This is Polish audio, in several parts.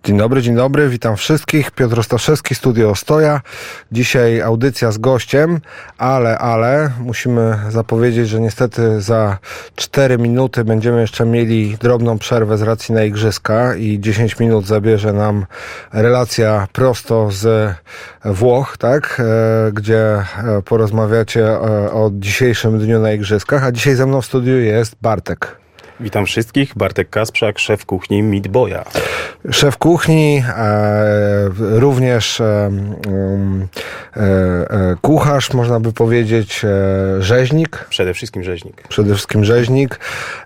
Dzień dobry, witam wszystkich. Piotr Ostaszewski, Studio Ostoja. Dzisiaj audycja z gościem, ale musimy zapowiedzieć, że niestety za 4 minuty będziemy jeszcze mieli drobną przerwę z racji na igrzyska i 10 minut zabierze nam relacja prosto z Włoch, tak? Gdzie porozmawiacie o dzisiejszym dniu na igrzyskach, a dzisiaj ze mną w studiu jest Bartek. Witam wszystkich, Bartek Kasprzak, szef kuchni Meat Boya. Szef kuchni, również kucharz, można by powiedzieć, rzeźnik. Przede wszystkim rzeźnik.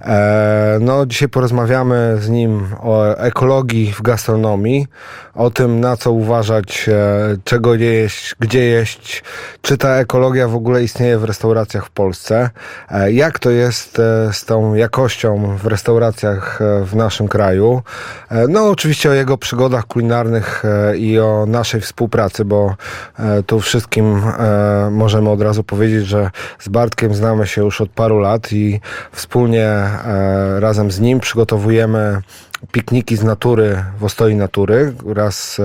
No, dzisiaj porozmawiamy z nim o ekologii w gastronomii, o tym, na co uważać, czego nie jeść, gdzie jeść, czy ta ekologia w ogóle istnieje w restauracjach w Polsce, jak to jest z tą jakością w restauracjach w naszym kraju. No oczywiście o jego przygodach kulinarnych i o naszej współpracy, bo tu wszystkim możemy od razu powiedzieć, że z Bartkiem znamy się już od paru lat i wspólnie razem z nim przygotowujemy pikniki z natury w Ostoi Natury. Raz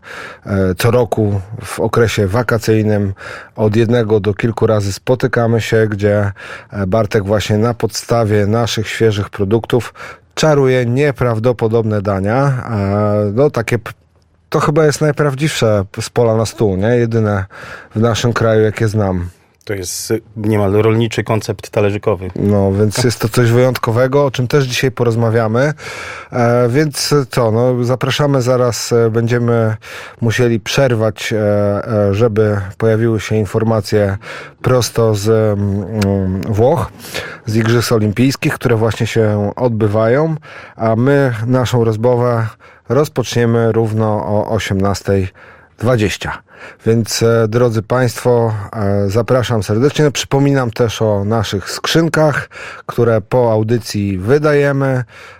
co roku w okresie wakacyjnym od 1 do kilku razy spotykamy się, gdzie Bartek właśnie na podstawie naszych świeżych produktów czaruje nieprawdopodobne dania. No takie to chyba jest najprawdziwsze z pola na stół, nie? Jedyne w naszym kraju, jakie znam. To jest niemal rolniczy koncept talerzykowy. No, więc jest to coś wyjątkowego, o czym też dzisiaj porozmawiamy. Więc co, no zapraszamy zaraz, będziemy musieli przerwać, żeby pojawiły się informacje prosto z Włoch, z Igrzysk Olimpijskich, które właśnie się odbywają, a my naszą rozmowę rozpoczniemy równo o 18:20. Więc drodzy Państwo, zapraszam serdecznie. No, przypominam też o naszych skrzynkach, które po audycji wydajemy.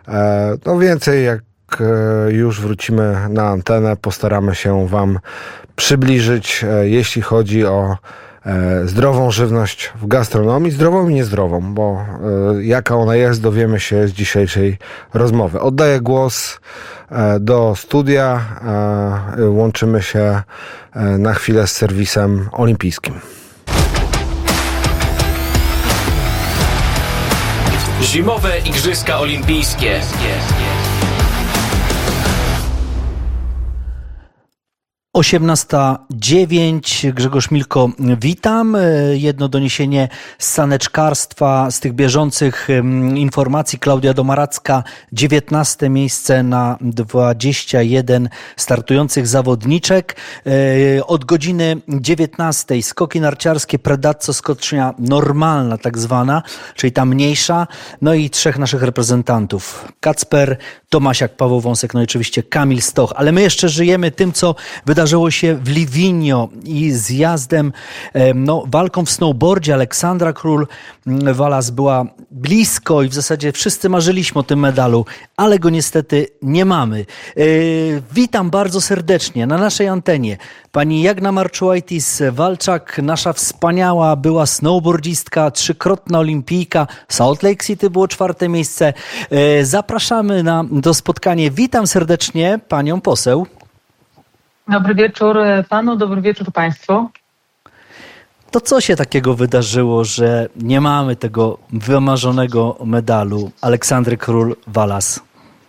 No więcej, jak już wrócimy na antenę, postaramy się Wam przybliżyć, jeśli chodzi o zdrową żywność w gastronomii, zdrową i niezdrową, bo jaka ona jest, dowiemy się z dzisiejszej rozmowy. Oddaję głos do studia, łączymy się na chwilę z serwisem olimpijskim. Zimowe Igrzyska Olimpijskie. 18:09, Grzegorz Milko, witam. Jedno doniesienie z saneczkarstwa, z tych bieżących informacji. Klaudia Domaracka, 19. miejsce na 21 startujących zawodniczek. Od godziny 19 skoki narciarskie, predazzo skocznia normalna tak zwana, czyli ta mniejsza. No i 3 naszych reprezentantów. Kacper Tomasiak, Paweł Wąsek, no i oczywiście Kamil Stoch. Ale my jeszcze żyjemy tym, co wydarzyło się w Livigno i zjazdem, walką w snowboardzie. Aleksandra Król-Walas była blisko i w zasadzie wszyscy marzyliśmy o tym medalu, ale go niestety nie mamy. Witam bardzo serdecznie na naszej antenie pani Jagna Marczułajtis-Walczak, nasza wspaniała była snowboardzistka, 3-krotna olimpijka. Salt Lake City było 4. miejsce. Zapraszamy na to spotkanie. Witam serdecznie panią poseł. Dobry wieczór panu, dobry wieczór państwu. To co się takiego wydarzyło, że nie mamy tego wymarzonego medalu Aleksandry Król-Walas?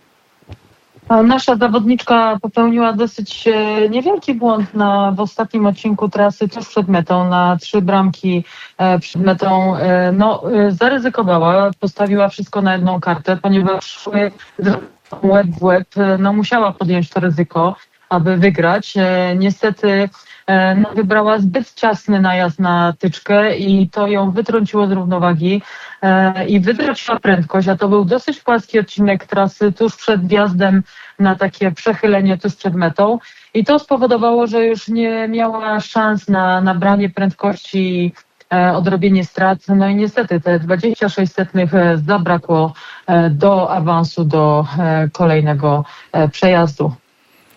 Nasza zawodniczka popełniła dosyć niewielki błąd w ostatnim odcinku trasy tuż przed metą, na 3 bramki przed metą. Zaryzykowała, postawiła wszystko na jedną kartę, ponieważ łeb w łeb, musiała podjąć to ryzyko, aby wygrać. Niestety wybrała zbyt ciasny najazd na tyczkę i to ją wytrąciło z równowagi i wytraciła prędkość, a to był dosyć płaski odcinek trasy tuż przed wjazdem na takie przechylenie tuż przed metą i to spowodowało, że już nie miała szans na nabranie prędkości i odrobienie strat. No i niestety te 26 setnych zabrakło do awansu do kolejnego przejazdu.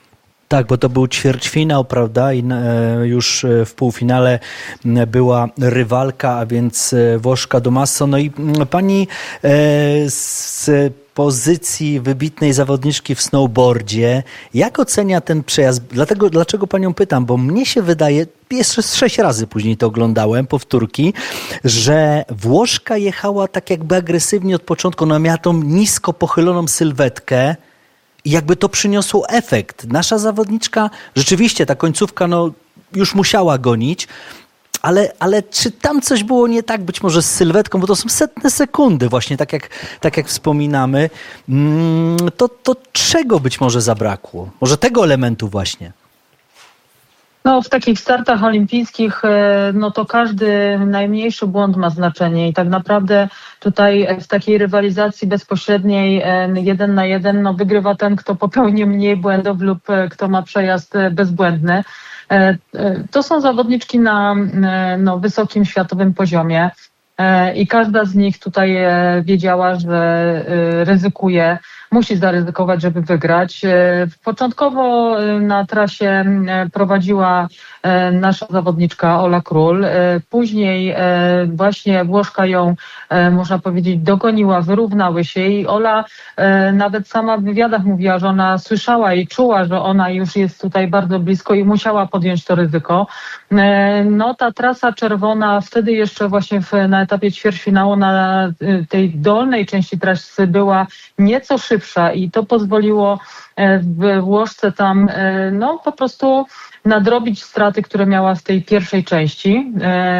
Tak, bo to był ćwierćfinał, prawda? I już w półfinale była rywalka, a więc Włoszka Domaso. No i pani z pozycji wybitnej zawodniczki w snowboardzie, jak ocenia ten przejazd? Dlaczego panią pytam? Bo mnie się wydaje, jeszcze 6 razy później to oglądałem, powtórki, że Włoszka jechała tak jakby agresywnie od początku. Ona miała tą nisko pochyloną sylwetkę. I jakby to przyniosło efekt. Nasza zawodniczka, rzeczywiście ta końcówka już musiała gonić, ale czy tam coś było nie tak, być może z sylwetką, bo to są setne sekundy właśnie, tak jak wspominamy, to czego być może zabrakło? Może tego elementu właśnie? No, w takich startach olimpijskich, no to każdy najmniejszy błąd ma znaczenie i tak naprawdę tutaj w takiej rywalizacji bezpośredniej 1 na 1, no wygrywa ten, kto popełni mniej błędów lub kto ma przejazd bezbłędny. To są zawodniczki na wysokim światowym poziomie i każda z nich tutaj wiedziała, że ryzykuje, musi zaryzykować, żeby wygrać. Początkowo na trasie prowadziła nasza zawodniczka Ola Król. Później właśnie Włoszka ją, można powiedzieć, dogoniła, wyrównały się i Ola nawet sama w wywiadach mówiła, że ona słyszała i czuła, że ona już jest tutaj bardzo blisko i musiała podjąć to ryzyko. No ta trasa czerwona wtedy jeszcze właśnie na etapie ćwierćfinału na tej dolnej części trasy była nieco szybsza i to pozwoliło w Włoszce tam po prostu nadrobić straty, które miała w tej pierwszej części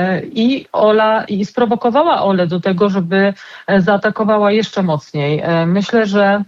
i sprowokowała Olę do tego, żeby zaatakowała jeszcze mocniej. Myślę, że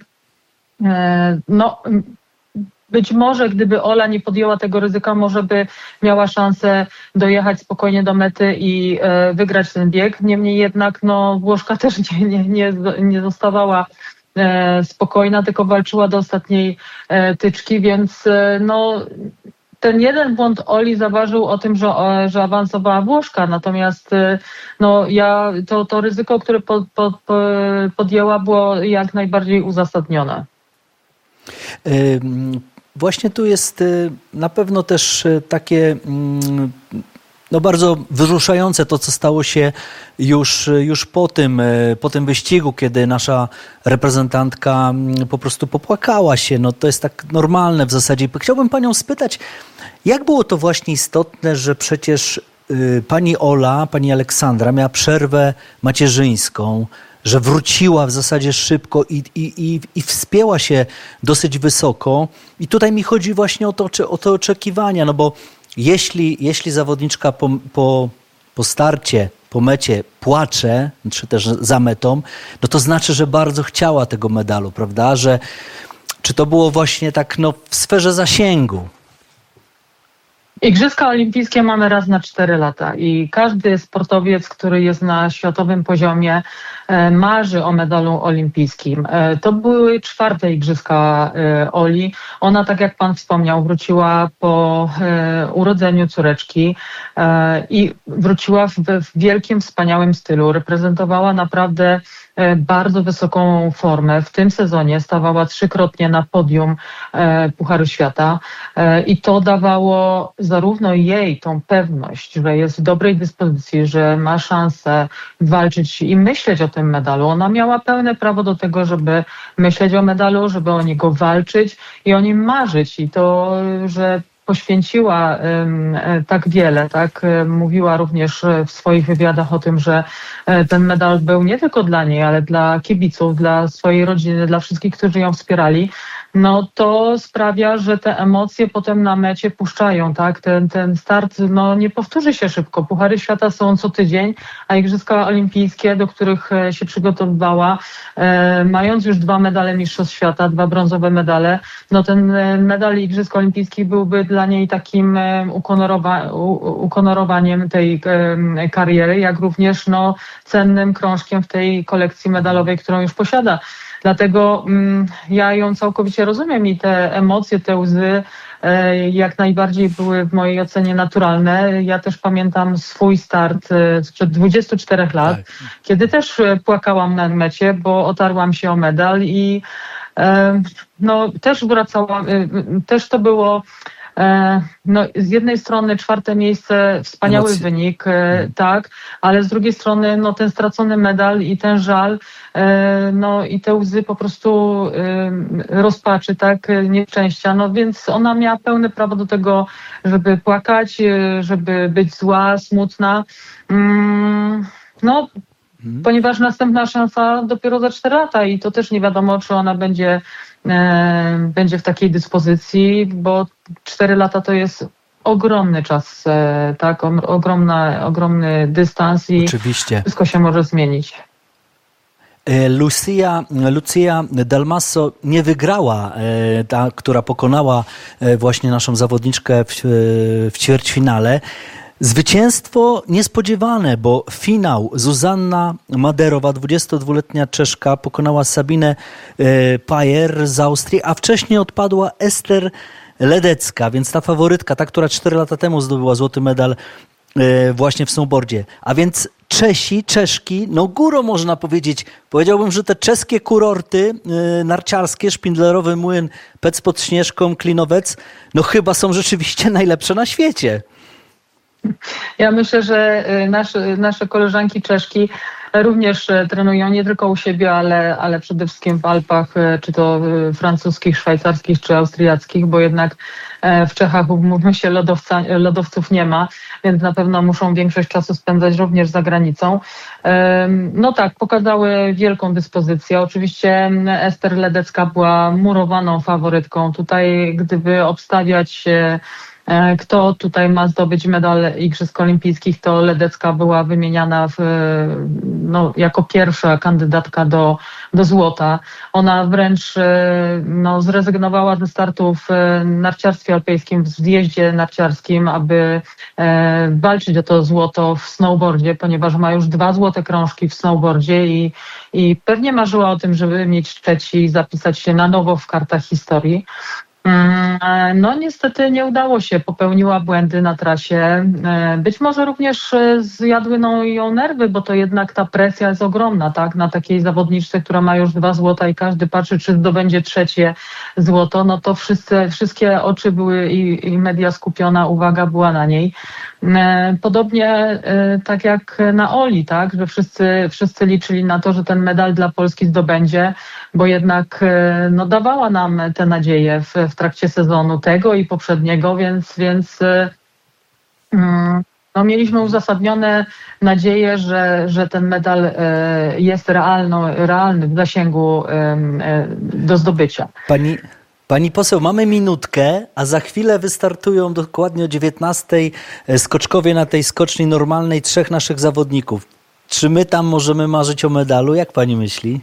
być może gdyby Ola nie podjęła tego ryzyka, może by miała szansę dojechać spokojnie do mety i wygrać ten bieg. Niemniej jednak Włoszka też nie zostawała spokojna, tylko walczyła do ostatniej tyczki, więc ten jeden błąd Oli zaważył o tym, że awansowała Włoszka, natomiast to ryzyko, które podjęła, było jak najbardziej uzasadnione. Właśnie tu jest na pewno też takie bardzo wzruszające to, co stało się już po tym wyścigu, kiedy nasza reprezentantka po prostu popłakała się. To jest tak normalne w zasadzie. Chciałbym panią spytać, jak było to właśnie istotne, że przecież pani Ola, pani Aleksandra miała przerwę macierzyńską, że wróciła w zasadzie szybko i wspięła się dosyć wysoko. I tutaj mi chodzi właśnie o te oczekiwania, bo jeśli zawodniczka po starcie, po mecie płacze, czy też za metą, to znaczy, że bardzo chciała tego medalu, prawda? Czy to było właśnie tak w sferze zasięgu? Igrzyska olimpijskie mamy raz na 4 lata i każdy sportowiec, który jest na światowym poziomie, marzy o medalu olimpijskim. To były 4. igrzyska Oli. Ona, tak jak pan wspomniał, wróciła po urodzeniu córeczki i wróciła w wielkim, wspaniałym stylu. Reprezentowała naprawdę bardzo wysoką formę. W tym sezonie stawała 3-krotnie na podium Pucharu Świata i to dawało zarówno jej tą pewność, że jest w dobrej dyspozycji, że ma szansę walczyć i myśleć o tym medalu. Ona miała pełne prawo do tego, żeby myśleć o medalu, żeby o niego walczyć i o nim marzyć. I to, że poświęciła tak wiele, tak? Mówiła również w swoich wywiadach o tym, że ten medal był nie tylko dla niej, ale dla kibiców, dla swojej rodziny, dla wszystkich, którzy ją wspierali. To sprawia, że te emocje potem na mecie puszczają, tak? Ten start nie powtórzy się szybko. Puchary Świata są co tydzień, a Igrzyska Olimpijskie, do których się przygotowywała, mając już 2 medale Mistrzostw Świata, 2 brązowe medale, ten medal Igrzysk Olimpijskich byłby dla niej takim ukonorowaniem tej kariery, jak również cennym krążkiem w tej kolekcji medalowej, którą już posiada. Dlatego ja ją całkowicie rozumiem i te emocje, te łzy jak najbardziej były w mojej ocenie naturalne. Ja też pamiętam swój start sprzed 24 lat, kiedy też płakałam na mecie, bo otarłam się o medal i no też wracała, też to było no, z jednej strony 4. miejsce, wspaniały wynik, tak, ale z drugiej strony no, ten stracony medal i ten żal, no i te łzy po prostu rozpaczy, tak, nieszczęścia, no więc ona miała pełne prawo do tego, żeby płakać, żeby być zła, smutna, no ponieważ następna szansa dopiero za 4 lata i to też nie wiadomo, czy ona będzie w takiej dyspozycji, bo 4 lata to jest ogromny czas, tak, ogromny dystans i oczywiście wszystko się może zmienić. Lucia Dalmasso nie wygrała, ta, która pokonała właśnie naszą zawodniczkę w ćwierćfinale. Zwycięstwo niespodziewane, bo finał Zuzanna Maderowa, 22-letnia Czeszka, pokonała Sabinę Pajer z Austrii, a wcześniej odpadła Ester Ledecka, więc ta faworytka, ta, która 4 lata temu zdobyła złoty medal właśnie w snowboardzie. A więc Czeszki, no górą można powiedzieć. Powiedziałbym, że te czeskie kurorty narciarskie, Szpindlerowy Młyn, Pec pod Śnieżką, Klinowec, no chyba są rzeczywiście najlepsze na świecie. Ja myślę, że nasze koleżanki Czeszki również trenują nie tylko u siebie, ale przede wszystkim w Alpach, czy to francuskich, szwajcarskich, czy austriackich, bo jednak w Czechach, umówmy się, lodowców nie ma, więc na pewno muszą większość czasu spędzać również za granicą. No tak, pokazały wielką dyspozycję. Oczywiście Ester Ledecka była murowaną faworytką. Tutaj, gdyby obstawiać kto tutaj ma zdobyć medal Igrzysk Olimpijskich, to Ledecka była wymieniana no, jako pierwsza kandydatka do złota. Ona wręcz no, zrezygnowała ze startu w narciarstwie alpejskim, w zjeździe narciarskim, aby walczyć o to złoto w snowboardzie, ponieważ ma już 2 złote krążki w snowboardzie i pewnie marzyła o tym, żeby mieć 3 i zapisać się na nowo w kartach historii. No niestety nie udało się, popełniła błędy na trasie. Być może również zjadły ją nerwy, bo to jednak ta presja jest ogromna, tak? Na takiej zawodniczce, która ma już 2 złota i każdy patrzy, czy zdobędzie 3 złoto, no to wszystkie oczy były i media skupiona, uwaga była na niej. Podobnie tak jak na Oli, tak, że wszyscy liczyli na to, że ten medal dla Polski zdobędzie, bo jednak no, dawała nam te nadzieje w trakcie sezonu tego i poprzedniego, więc no, mieliśmy uzasadnione nadzieję, że ten medal jest realny w zasięgu do zdobycia. Pani poseł, mamy minutkę, a za chwilę wystartują dokładnie o 19:00 skoczkowie na tej skoczni normalnej 3 naszych zawodników. Czy my tam możemy marzyć o medalu? Jak pani myśli?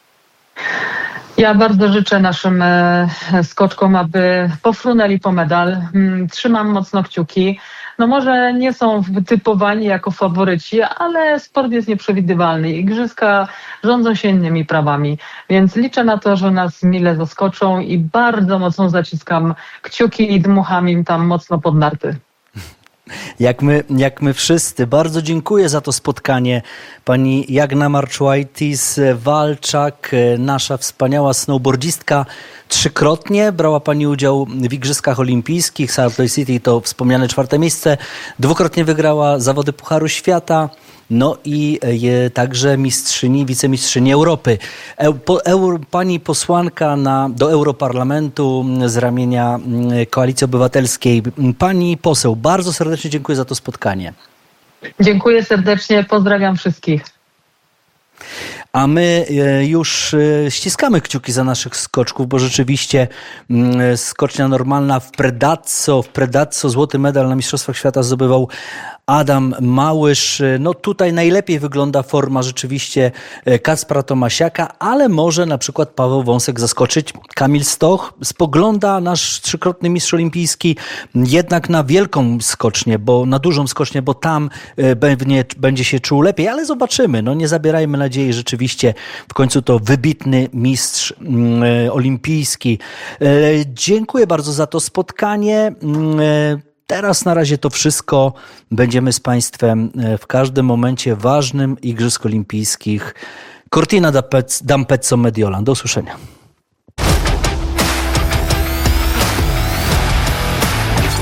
Ja bardzo życzę naszym skoczkom, aby pofrunęli po medal. Trzymam mocno kciuki. No może nie są wytypowani jako faworyci, ale sport jest nieprzewidywalny. Igrzyska rządzą się innymi prawami, więc liczę na to, że nas mile zaskoczą i bardzo mocno zaciskam kciuki i dmucham im tam mocno pod narty. Jak my wszyscy. Bardzo dziękuję za to spotkanie. Pani Jagna Marczułajtis-Walczak, nasza wspaniała snowboardzistka. 3-krotnie brała pani udział w Igrzyskach Olimpijskich. Salt Lake City to wspomniane 4. miejsce. 2-krotnie wygrała zawody Pucharu Świata. No i także wicemistrzyni Europy. Pani posłanka do Europarlamentu z ramienia Koalicji Obywatelskiej. Pani poseł, bardzo serdecznie dziękuję za to spotkanie. Dziękuję serdecznie, pozdrawiam wszystkich. A my już ściskamy kciuki za naszych skoczków, bo rzeczywiście skocznia normalna w Predazzo złoty medal na Mistrzostwach Świata zdobywał Adam Małysz. No tutaj najlepiej wygląda forma rzeczywiście Kacpra Tomasiaka, ale może na przykład Paweł Wąsek zaskoczyć. Kamil Stoch spogląda nasz 3-krotny mistrz olimpijski jednak na wielką skocznię, na dużą skocznię, bo tam będzie się czuł lepiej, ale zobaczymy. No nie zabierajmy nadziei, rzeczywiście w końcu to wybitny mistrz olimpijski. Dziękuję bardzo za to spotkanie. Teraz na razie to wszystko. Będziemy z Państwem w każdym momencie ważnym Igrzysk Olimpijskich. Cortina d'Ampezzo Mediolan. Do usłyszenia.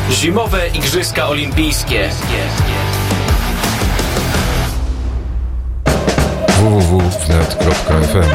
Zimowe Igrzyska Olimpijskie. www.wnet.fm.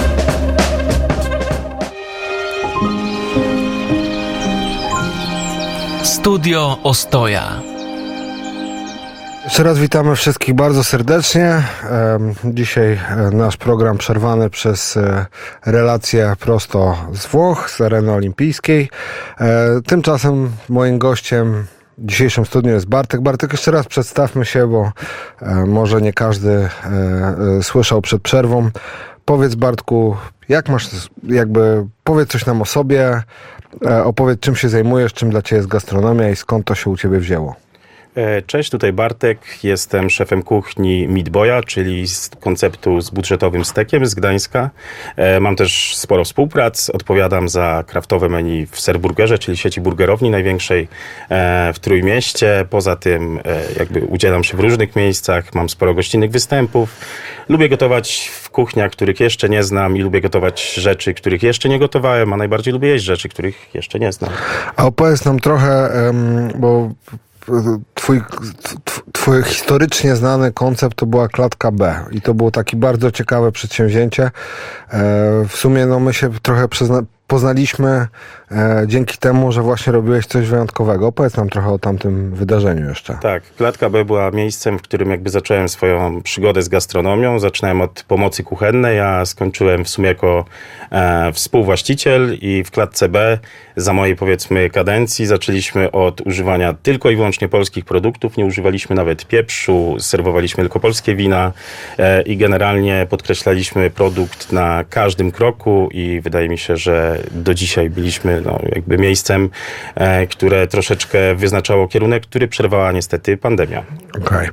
Studio Ostoja. Jeszcze raz witamy wszystkich bardzo serdecznie. Dzisiaj nasz program przerwany przez relację prosto z Włoch, z areny olimpijskiej. Tymczasem moim gościem w dzisiejszym studiu jest Bartek. Bartek, jeszcze raz przedstawmy się, bo może nie każdy słyszał przed przerwą. Powiedz, Bartku, jak masz, powiedz coś nam o sobie, opowiedz, czym się zajmujesz, czym dla ciebie jest gastronomia i skąd to się u ciebie wzięło. Cześć, tutaj Bartek. Jestem szefem kuchni Meat Boya, czyli z konceptu z budżetowym stekiem z Gdańska. Mam też sporo współprac. Odpowiadam za kraftowe menu w Serburgerze, czyli sieci burgerowni największej w Trójmieście. Poza tym udzielam się w różnych miejscach. Mam sporo gościnnych występów. Lubię gotować w kuchniach, których jeszcze nie znam i lubię gotować rzeczy, których jeszcze nie gotowałem, a najbardziej lubię jeść rzeczy, których jeszcze nie znam. A opowiedz nam trochę, bo Twój historycznie znany koncept to była klatka B i to było takie bardzo ciekawe przedsięwzięcie. W sumie my się trochę poznaliśmy dzięki temu, że właśnie robiłeś coś wyjątkowego. Opowiedz nam trochę o tamtym wydarzeniu jeszcze. Tak, klatka B była miejscem, w którym zacząłem swoją przygodę z gastronomią. Zaczynałem od pomocy kuchennej, a skończyłem w sumie jako współwłaściciel i w klatce B za mojej kadencji zaczęliśmy od używania tylko i wyłącznie polskich produktów. Nie używaliśmy nawet pieprzu, serwowaliśmy tylko polskie wina i generalnie podkreślaliśmy produkt na każdym kroku i wydaje mi się, że do dzisiaj byliśmy miejscem, które troszeczkę wyznaczało kierunek, który przerwała niestety pandemia. Okej.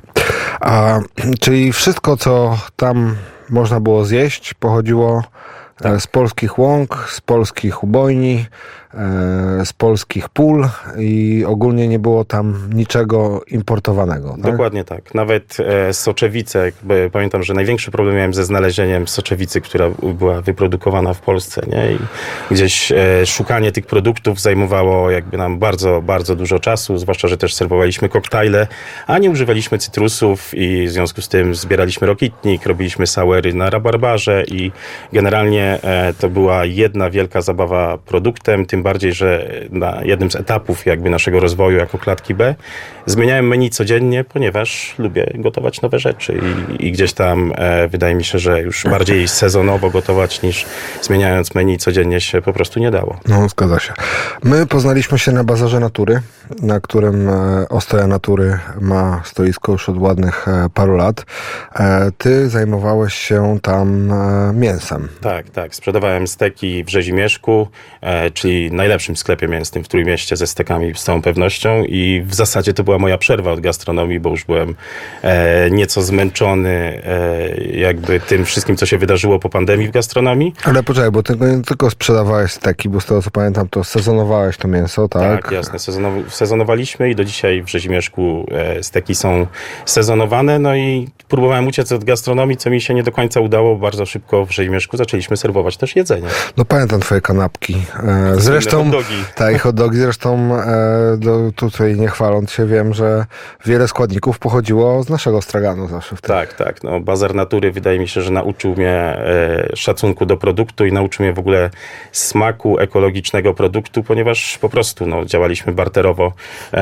Czyli wszystko, co tam można było zjeść, pochodziło z polskich łąk, z polskich ubojni, z polskich pól i ogólnie nie było tam niczego importowanego. Tak? Dokładnie tak. Nawet soczewice, pamiętam, że największy problem miałem ze znalezieniem soczewicy, która była wyprodukowana w Polsce, nie? I gdzieś szukanie tych produktów zajmowało nam bardzo, bardzo dużo czasu, zwłaszcza, że też serwowaliśmy koktajle, a nie używaliśmy cytrusów i w związku z tym zbieraliśmy rokitnik, robiliśmy sauery na rabarbarze i generalnie to była jedna wielka zabawa produktem, tym bardziej, że na jednym z etapów naszego rozwoju jako klatki B zmieniałem menu codziennie, ponieważ lubię gotować nowe rzeczy i gdzieś tam wydaje mi się, że już bardziej sezonowo gotować niż zmieniając menu codziennie się po prostu nie dało. No, zgadza się. My poznaliśmy się na Bazarze Natury, na którym Ostoja Natury ma stoisko już od ładnych paru lat. Ty zajmowałeś się tam mięsem. Tak. Sprzedawałem steki w Rzezimieszku, czyli najlepszym sklepie mięsnym w Trójmieście ze stekami z całą pewnością i w zasadzie to była moja przerwa od gastronomii, bo już byłem nieco zmęczony tym wszystkim, co się wydarzyło po pandemii w gastronomii. Ale poczekaj, bo ty nie tylko sprzedawałeś steki, bo z tego co pamiętam, to sezonowałeś to mięso, tak? Tak, jasne. Sezonowaliśmy i do dzisiaj w Rzezimieszku steki są sezonowane, no i próbowałem uciec od gastronomii, co mi się nie do końca udało. Bardzo szybko w Rzezimieszku zaczęliśmy serwować też jedzenie. No pamiętam twoje kanapki. Zresztą hot dogi. Zresztą tutaj nie chwaląc się, wiem, że wiele składników pochodziło z naszego straganu zawsze wtedy. Tak. No, Bazar Natury wydaje mi się, że nauczył mnie szacunku do produktu i nauczył mnie w ogóle smaku ekologicznego produktu, ponieważ po prostu działaliśmy barterowo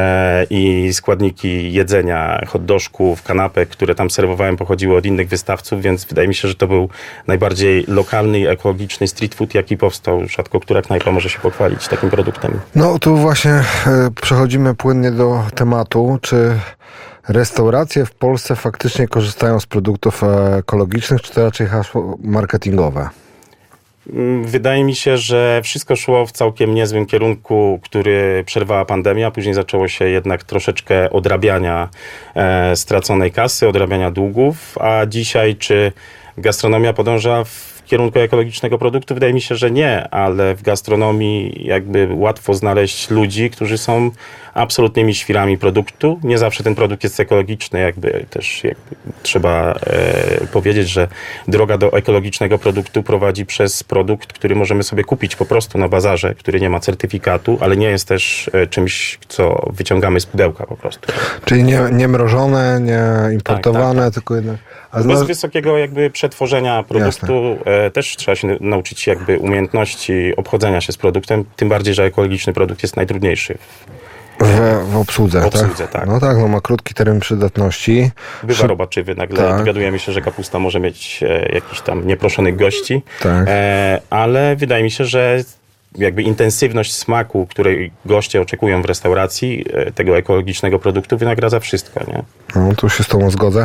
i składniki jedzenia, hot dogów, kanapek, które tam serwowałem, pochodziły od innych wystawców, więc wydaje mi się, że to był najbardziej lokalny i ekologiczny street food, jaki powstał. Rzadko która knajpa może się pochwalić takim produktem. No tu właśnie przechodzimy płynnie do tematu, czy restauracje w Polsce faktycznie korzystają z produktów ekologicznych, czy to raczej hasło marketingowe? Wydaje mi się, że wszystko szło w całkiem niezłym kierunku, który przerwała pandemia. Później zaczęło się jednak troszeczkę odrabiania straconej kasy, odrabiania długów. A dzisiaj czy gastronomia podąża w kierunku ekologicznego produktu? Wydaje mi się, że nie, ale w gastronomii jakby łatwo znaleźć ludzi, którzy są absolutnymi świrami produktu. Nie zawsze ten produkt jest ekologiczny, jakby trzeba powiedzieć, że droga do ekologicznego produktu prowadzi przez produkt, który możemy sobie kupić po prostu na bazarze, który nie ma certyfikatu, ale nie jest też czymś, co wyciągamy z pudełka po prostu. Czyli nie mrożone, nie importowane, tak. Tylko jednak... Bez wysokiego jakby przetworzenia produktu też trzeba się nauczyć jakby umiejętności obchodzenia się z produktem, tym bardziej, że ekologiczny produkt jest najtrudniejszy. W obsłudze, tak? No tak, no ma krótki termin przydatności. Bywa robaczywy, nagle dowiadujemy się, że kapusta może mieć jakichś tam nieproszonych gości, ale wydaje mi się, że jakby intensywność smaku, której goście oczekują w restauracji, tego ekologicznego produktu wynagradza wszystko, nie? No, tu się z tobą zgodzę.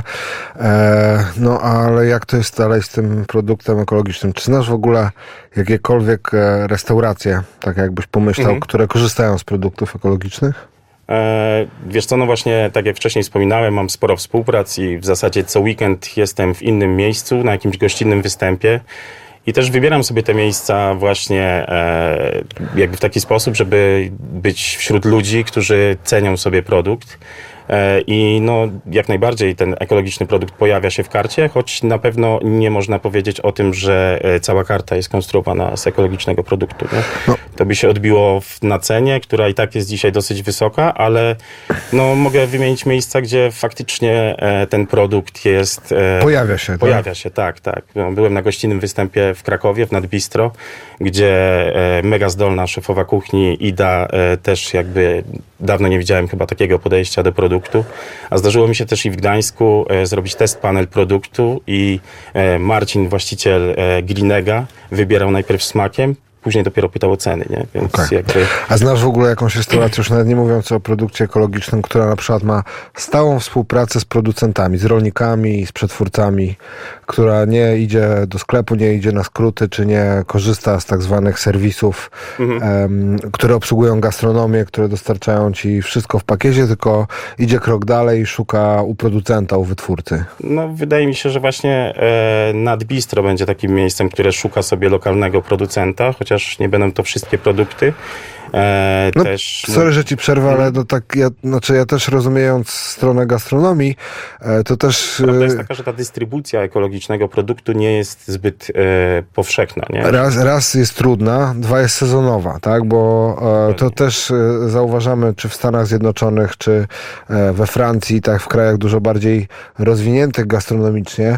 No, ale jak to jest dalej z tym produktem ekologicznym? Czy znasz w ogóle jakiekolwiek restauracje, tak jakbyś pomyślał, które korzystają z produktów ekologicznych? Wiesz co, no właśnie, tak jak wcześniej wspominałem, mam sporo współprac i w zasadzie co weekend jestem w innym miejscu, na jakimś gościnnym występie. I też wybieram sobie te miejsca właśnie jakby w taki sposób, żeby być wśród ludzi, którzy cenią sobie produkt. I no, jak najbardziej ten ekologiczny produkt pojawia się w karcie, choć na pewno nie można powiedzieć o tym, że cała karta jest konstruowana z ekologicznego produktu. Nie? No. To by się odbiło na cenie, która i tak jest dzisiaj dosyć wysoka, ale no, mogę wymienić miejsca, gdzie faktycznie ten produkt jest... Pojawia się, tak. No, byłem na gościnnym występie w Krakowie, w Nadbistro, gdzie mega zdolna szefowa kuchni Ida też jakby dawno nie widziałem chyba takiego podejścia do produktu. A zdarzyło mi się też i w Gdańsku zrobić test panel produktu i Marcin, właściciel Grinega, wybierał najpierw smakiem, później dopiero pytał o ceny, nie? Więc jakby... A znasz w ogóle jakąś restaurację, już nawet nie mówiąc o produkcie ekologicznym, która na przykład ma stałą współpracę z producentami, z rolnikami, z przetwórcami, która nie idzie do sklepu, nie idzie na skróty, czy nie korzysta z tak zwanych serwisów, które obsługują gastronomię, które dostarczają ci wszystko w pakiecie, tylko idzie krok dalej i szuka u producenta, u wytwórcy. No, wydaje mi się, że właśnie Nadbistro będzie takim miejscem, które szuka sobie lokalnego producenta, chociaż nie będą to wszystkie produkty. Sorry, że ci przerwę, ale no tak, ja też rozumiejąc stronę gastronomii, to też... Prawda jest taka, że ta dystrybucja ekologicznego produktu nie jest zbyt powszechna, nie? Raz jest trudna, dwa jest sezonowa, tak? Bo to też zauważamy, czy w Stanach Zjednoczonych, czy we Francji, tak, w krajach dużo bardziej rozwiniętych gastronomicznie,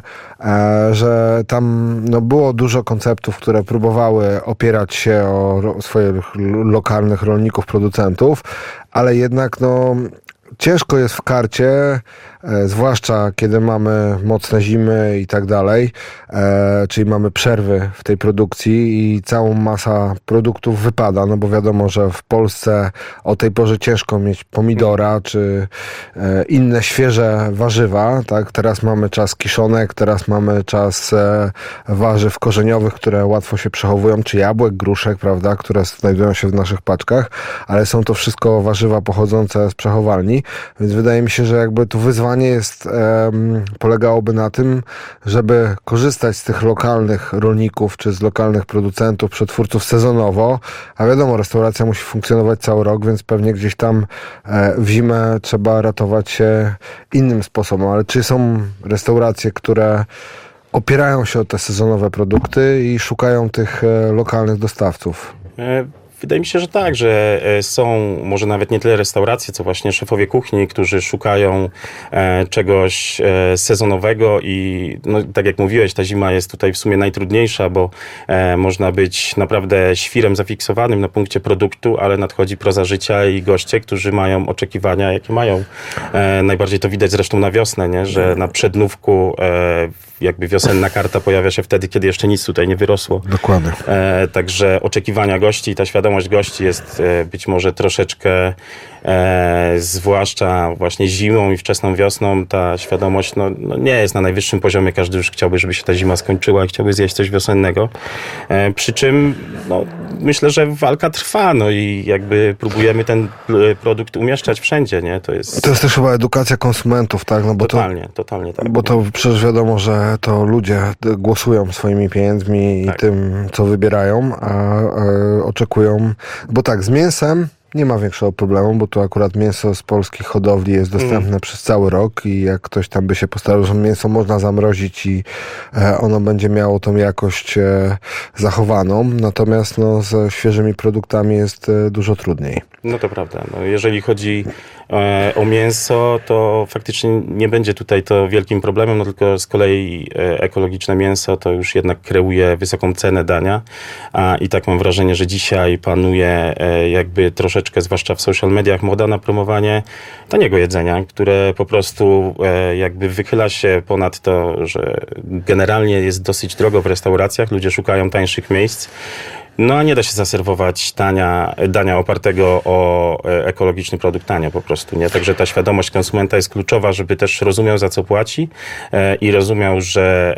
że tam no, było dużo konceptów, które próbowały opierać się o swoich lokalnych rolników, producentów, ale jednak no ciężko jest w karcie, zwłaszcza kiedy mamy mocne zimy i tak dalej, czyli mamy przerwy w tej produkcji i całą masa produktów wypada, no bo wiadomo, że w Polsce o tej porze ciężko mieć pomidora czy inne świeże warzywa, tak? Teraz mamy czas kiszonek, teraz mamy czas warzyw korzeniowych, które łatwo się przechowują, czy jabłek, gruszek, prawda, które znajdują się w naszych paczkach, ale są to wszystko warzywa pochodzące z przechowalni, więc wydaje mi się, że jakby tu wyzwanie polegałoby na tym, żeby korzystać z tych lokalnych rolników, czy z lokalnych producentów, przetwórców sezonowo, a wiadomo, restauracja musi funkcjonować cały rok, więc pewnie gdzieś tam w zimę trzeba ratować się innym sposobem, ale czy są restauracje, które opierają się o te sezonowe produkty i szukają tych lokalnych dostawców? Wydaje mi się, że tak, że są może nawet nie tyle restauracje, co właśnie szefowie kuchni, którzy szukają czegoś sezonowego i no, tak jak mówiłeś, ta zima jest tutaj w sumie najtrudniejsza, bo można być naprawdę świrem zafiksowanym na punkcie produktu, ale nadchodzi proza życia i goście, którzy mają oczekiwania, jakie mają. Najbardziej to widać zresztą na wiosnę, nie? Że na przednówku jakby wiosenna karta pojawia się wtedy, kiedy jeszcze nic tutaj nie wyrosło. Dokładnie. Także oczekiwania gości i ta świadomość gości jest być może troszeczkę zwłaszcza właśnie zimą i wczesną wiosną ta świadomość nie jest na najwyższym poziomie. Każdy już chciałby, żeby się ta zima skończyła i chciałby zjeść coś wiosennego. Przy czym myślę, że walka trwa, i jakby próbujemy ten produkt umieszczać wszędzie, nie? To jest też chyba edukacja konsumentów, tak? No bo totalnie tak. Bo to przecież wiadomo, że to ludzie głosują swoimi pieniędzmi tak. i tym, co wybierają, a oczekują, bo tak, z mięsem nie ma większego problemu, bo tu akurat mięso z polskich hodowli jest dostępne przez cały rok i jak ktoś tam by się postarał, że mięso można zamrozić i ono będzie miało tą jakość zachowaną. Natomiast ze świeżymi produktami jest dużo trudniej. No to prawda. Jeżeli chodzi o mięso, to faktycznie nie będzie tutaj to wielkim problemem, tylko z kolei ekologiczne mięso to już jednak kreuje wysoką cenę dania. I tak mam wrażenie, że dzisiaj panuje jakby troszeczkę, zwłaszcza w social mediach, moda na promowanie taniego jedzenia, które po prostu jakby wychyla się ponad to, że generalnie jest dosyć drogo w restauracjach, ludzie szukają tańszych miejsc. A nie da się zaserwować dania opartego o ekologiczny produkt tanio po prostu, nie? Także ta świadomość konsumenta jest kluczowa, żeby też rozumiał, za co płaci i rozumiał, że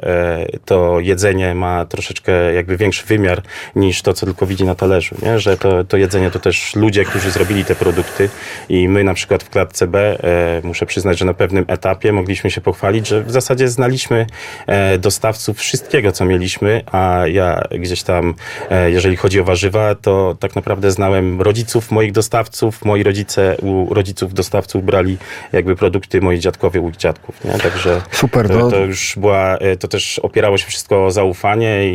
to jedzenie ma troszeczkę jakby większy wymiar niż to, co tylko widzi na talerzu, nie? Że to jedzenie to też ludzie, którzy zrobili te produkty i my na przykład w Klatce B, muszę przyznać, że na pewnym etapie mogliśmy się pochwalić, że w zasadzie znaliśmy dostawców wszystkiego, co mieliśmy, a ja gdzieś tam, jeżeli chodzi o warzywa, to tak naprawdę znałem rodziców moich dostawców. Moi rodzice u rodziców dostawców brali jakby produkty moi dziadkowie u ich dziadków, nie? Także super, to już to też opierało się wszystko o zaufanie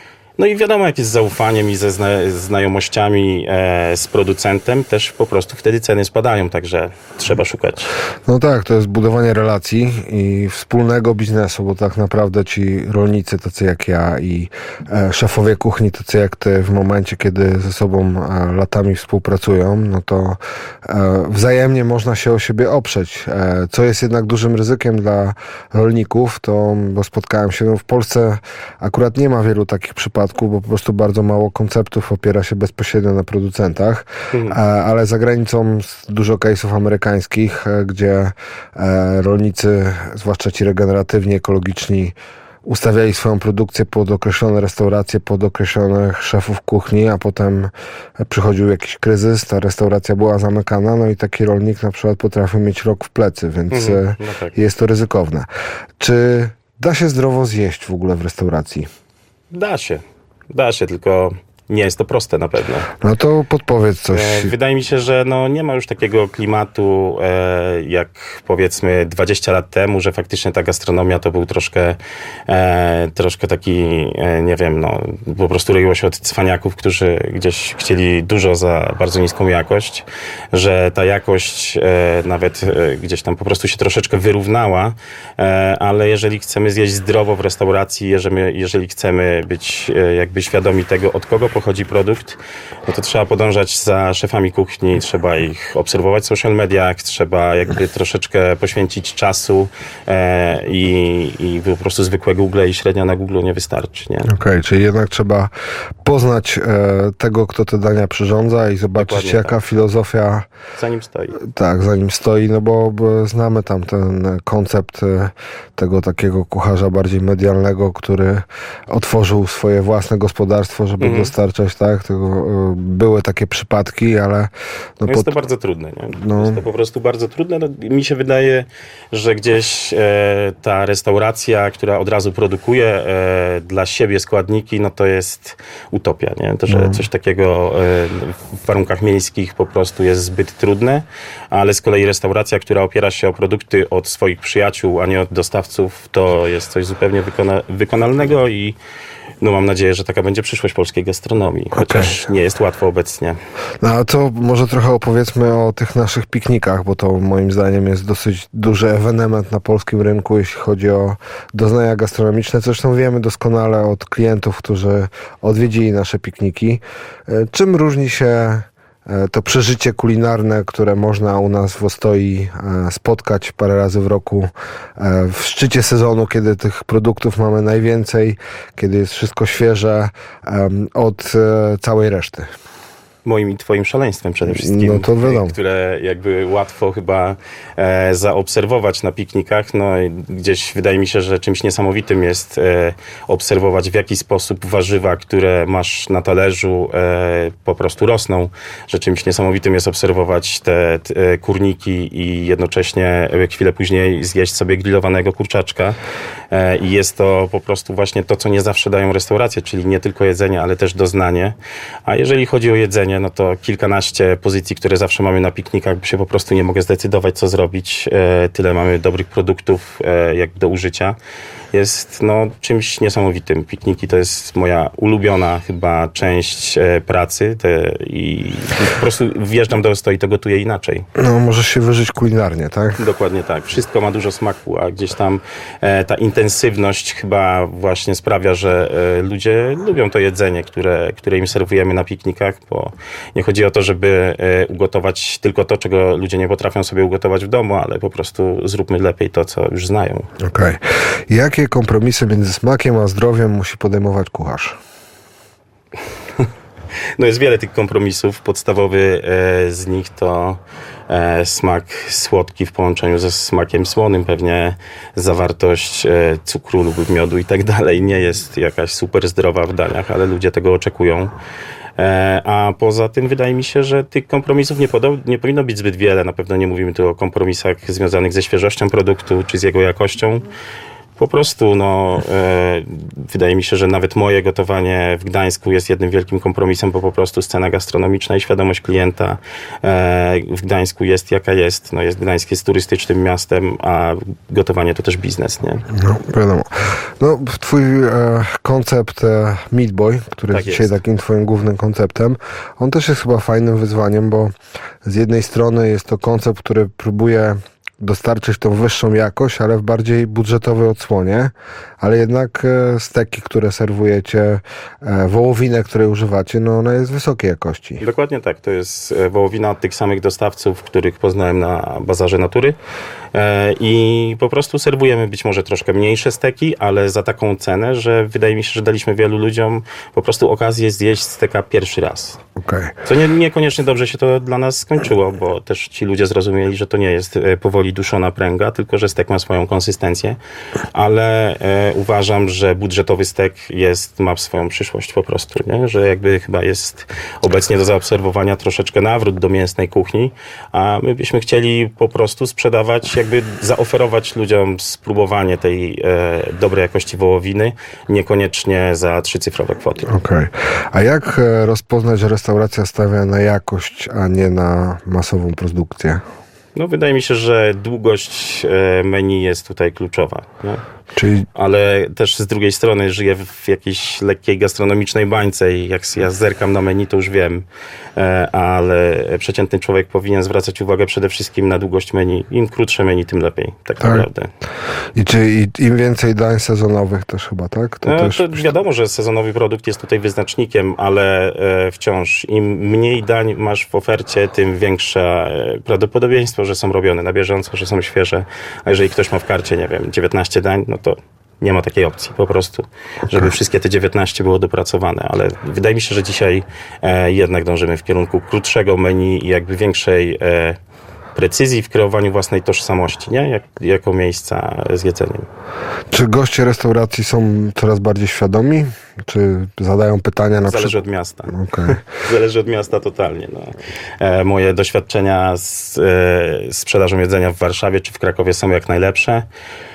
i wiadomo, jak jest z zaufaniem i ze znajomościami z producentem, też po prostu wtedy ceny spadają, także trzeba szukać. No tak, to jest budowanie relacji i wspólnego biznesu, bo tak naprawdę ci rolnicy, tacy jak ja i szefowie kuchni, tacy jak ty, w momencie, kiedy ze sobą latami współpracują, to wzajemnie można się o siebie oprzeć. Co jest jednak dużym ryzykiem dla rolników, bo spotkałem się, w Polsce akurat nie ma wielu takich przypadków, bo po prostu bardzo mało konceptów opiera się bezpośrednio na producentach, ale za granicą dużo case'ów amerykańskich, gdzie rolnicy, zwłaszcza ci regeneratywni, ekologiczni, ustawiali swoją produkcję pod określone restauracje, pod określonych szefów kuchni, a potem przychodził jakiś kryzys, ta restauracja była zamykana, i taki rolnik na przykład potrafił mieć rok w plecy, więc tak. jest to ryzykowne. Czy da się zdrowo zjeść w ogóle w restauracji? Da się, tylko nie jest to proste na pewno. No to podpowiedz coś. Wydaje mi się, że nie ma już takiego klimatu jak powiedzmy 20 lat temu, że faktycznie ta gastronomia to był troszkę taki, nie wiem, po prostu roiło się od cwaniaków, którzy gdzieś chcieli dużo za bardzo niską jakość, że ta jakość nawet gdzieś tam po prostu się troszeczkę wyrównała, ale jeżeli chcemy zjeść zdrowo w restauracji, jeżeli chcemy być jakby świadomi tego, od kogo pochodzi produkt, to trzeba podążać za szefami kuchni, trzeba ich obserwować w social mediach, trzeba jakby troszeczkę poświęcić czasu i po prostu zwykłe Google i średnia na Google nie wystarczy, nie? Okej, czyli jednak trzeba poznać tego, kto te dania przyrządza i zobaczyć, dokładnie jaka filozofia za nim stoi. Tak, za nim stoi, bo znamy tam ten koncept tego takiego kucharza bardziej medialnego, który otworzył swoje własne gospodarstwo, żeby dostarczać, tak? Były takie przypadki, ale... Jest to bardzo trudne, nie? Jest to po prostu bardzo trudne. Mi się wydaje, że gdzieś ta restauracja, która od razu produkuje dla siebie składniki, to jest utopia, nie? To, że coś takiego w warunkach miejskich po prostu jest zbyt trudne, ale z kolei restauracja, która opiera się o produkty od swoich przyjaciół, a nie od dostawców, to jest coś zupełnie wykonalnego i mam nadzieję, że taka będzie przyszłość polskiej gastronomii, chociaż nie jest łatwo obecnie. A to może trochę opowiedzmy o tych naszych piknikach, bo to moim zdaniem jest dosyć duży ewenement na polskim rynku, jeśli chodzi o doznania gastronomiczne. Zresztą wiemy doskonale od klientów, którzy odwiedzili nasze pikniki, czym różni się to przeżycie kulinarne, które można u nas w Ostoi spotkać parę razy w roku w szczycie sezonu, kiedy tych produktów mamy najwięcej, kiedy jest wszystko świeże, od całej reszty. moim i twoim szaleństwem przede wszystkim. No to wiadomo. Które jakby łatwo chyba zaobserwować na piknikach. No i gdzieś wydaje mi się, że czymś niesamowitym jest obserwować, w jaki sposób warzywa, które masz na talerzu, po prostu rosną. Że czymś niesamowitym jest obserwować te kurniki i jednocześnie chwilę później zjeść sobie grillowanego kurczaczka. I jest to po prostu właśnie to, co nie zawsze dają restauracje, czyli nie tylko jedzenie, ale też doznanie. A jeżeli chodzi o jedzenie, no to kilkanaście pozycji, które zawsze mamy na piknikach, bo się po prostu nie mogę zdecydować, co zrobić. Tyle mamy dobrych produktów jak do użycia. Jest czymś niesamowitym. Pikniki to jest moja ulubiona chyba część pracy i po prostu wjeżdżam do Ostoi, to gotuję inaczej. No, możesz się wyżyć kulinarnie, tak? Dokładnie tak. Wszystko ma dużo smaku, a gdzieś tam ta intensywność chyba właśnie sprawia, że ludzie lubią to jedzenie, które im serwujemy na piknikach, bo nie chodzi o to, żeby ugotować tylko to, czego ludzie nie potrafią sobie ugotować w domu, ale po prostu zróbmy lepiej to, co już znają. Okej. Jakie kompromisy między smakiem a zdrowiem musi podejmować kucharz? No jest wiele tych kompromisów. Podstawowy z nich to smak słodki w połączeniu ze smakiem słonym. Pewnie zawartość cukru lub miodu i tak dalej nie jest jakaś super zdrowa w daniach, ale ludzie tego oczekują. A poza tym wydaje mi się, że tych kompromisów nie powinno być zbyt wiele. Na pewno nie mówimy tu o kompromisach związanych ze świeżością produktu czy z jego jakością. Po prostu, wydaje mi się, że nawet moje gotowanie w Gdańsku jest jednym wielkim kompromisem, bo po prostu scena gastronomiczna i świadomość klienta w Gdańsku jest jaka jest. Gdańsk jest turystycznym miastem, a gotowanie to też biznes, nie? No, wiadomo. No, twój koncept Meat Boy, który jest dzisiaj takim twoim głównym konceptem, on też jest chyba fajnym wyzwaniem, bo z jednej strony jest to koncept, który próbuje dostarczyć tą wyższą jakość, ale w bardziej budżetowej odsłonie, ale jednak steki, które serwujecie, wołowinę, której używacie, ona jest wysokiej jakości. Dokładnie tak. To jest wołowina od tych samych dostawców, których poznałem na Bazarze Natury i po prostu serwujemy być może troszkę mniejsze steki, ale za taką cenę, że wydaje mi się, że daliśmy wielu ludziom po prostu okazję zjeść steka pierwszy raz. Okay. Co niekoniecznie dobrze się to dla nas skończyło, bo też ci ludzie zrozumieli, że to nie jest powoli duszona pręga, tylko że stek ma swoją konsystencję, ale uważam, że budżetowy stek ma swoją przyszłość po prostu, nie? Że jakby chyba jest obecnie do zaobserwowania troszeczkę nawrót do mięsnej kuchni, a my byśmy chcieli po prostu sprzedawać, jakby zaoferować ludziom spróbowanie tej dobrej jakości wołowiny, niekoniecznie za 3-cyfrowe kwoty. Okej. A jak rozpoznać, że restauracja stawia na jakość, a nie na masową produkcję? Wydaje mi się, że długość menu jest tutaj kluczowa. Nie? Ale też z drugiej strony żyję w jakiejś lekkiej gastronomicznej bańce i jak ja zerkam na menu, to już wiem. Ale przeciętny człowiek powinien zwracać uwagę przede wszystkim na długość menu. Im krótsze menu, tym lepiej. Tak naprawdę. I im więcej dań sezonowych też chyba, tak? To wiadomo, że sezonowy produkt jest tutaj wyznacznikiem, ale wciąż im mniej dań masz w ofercie, tym większe prawdopodobieństwo, że są robione na bieżąco, że są świeże. A jeżeli ktoś ma w karcie, nie wiem, 19 dań, no to nie ma takiej opcji po prostu, żeby wszystkie te 19 było dopracowane, ale wydaje mi się, że dzisiaj jednak dążymy w kierunku krótszego menu i jakby większej precyzji w kreowaniu własnej tożsamości, nie? Jako miejsca z jedzeniem. Czy goście restauracji są coraz bardziej świadomi? Czy zadają pytania na przykład? Zależy od miasta. Okay. Zależy od miasta totalnie. Moje doświadczenia z sprzedażą jedzenia w Warszawie czy w Krakowie są jak najlepsze.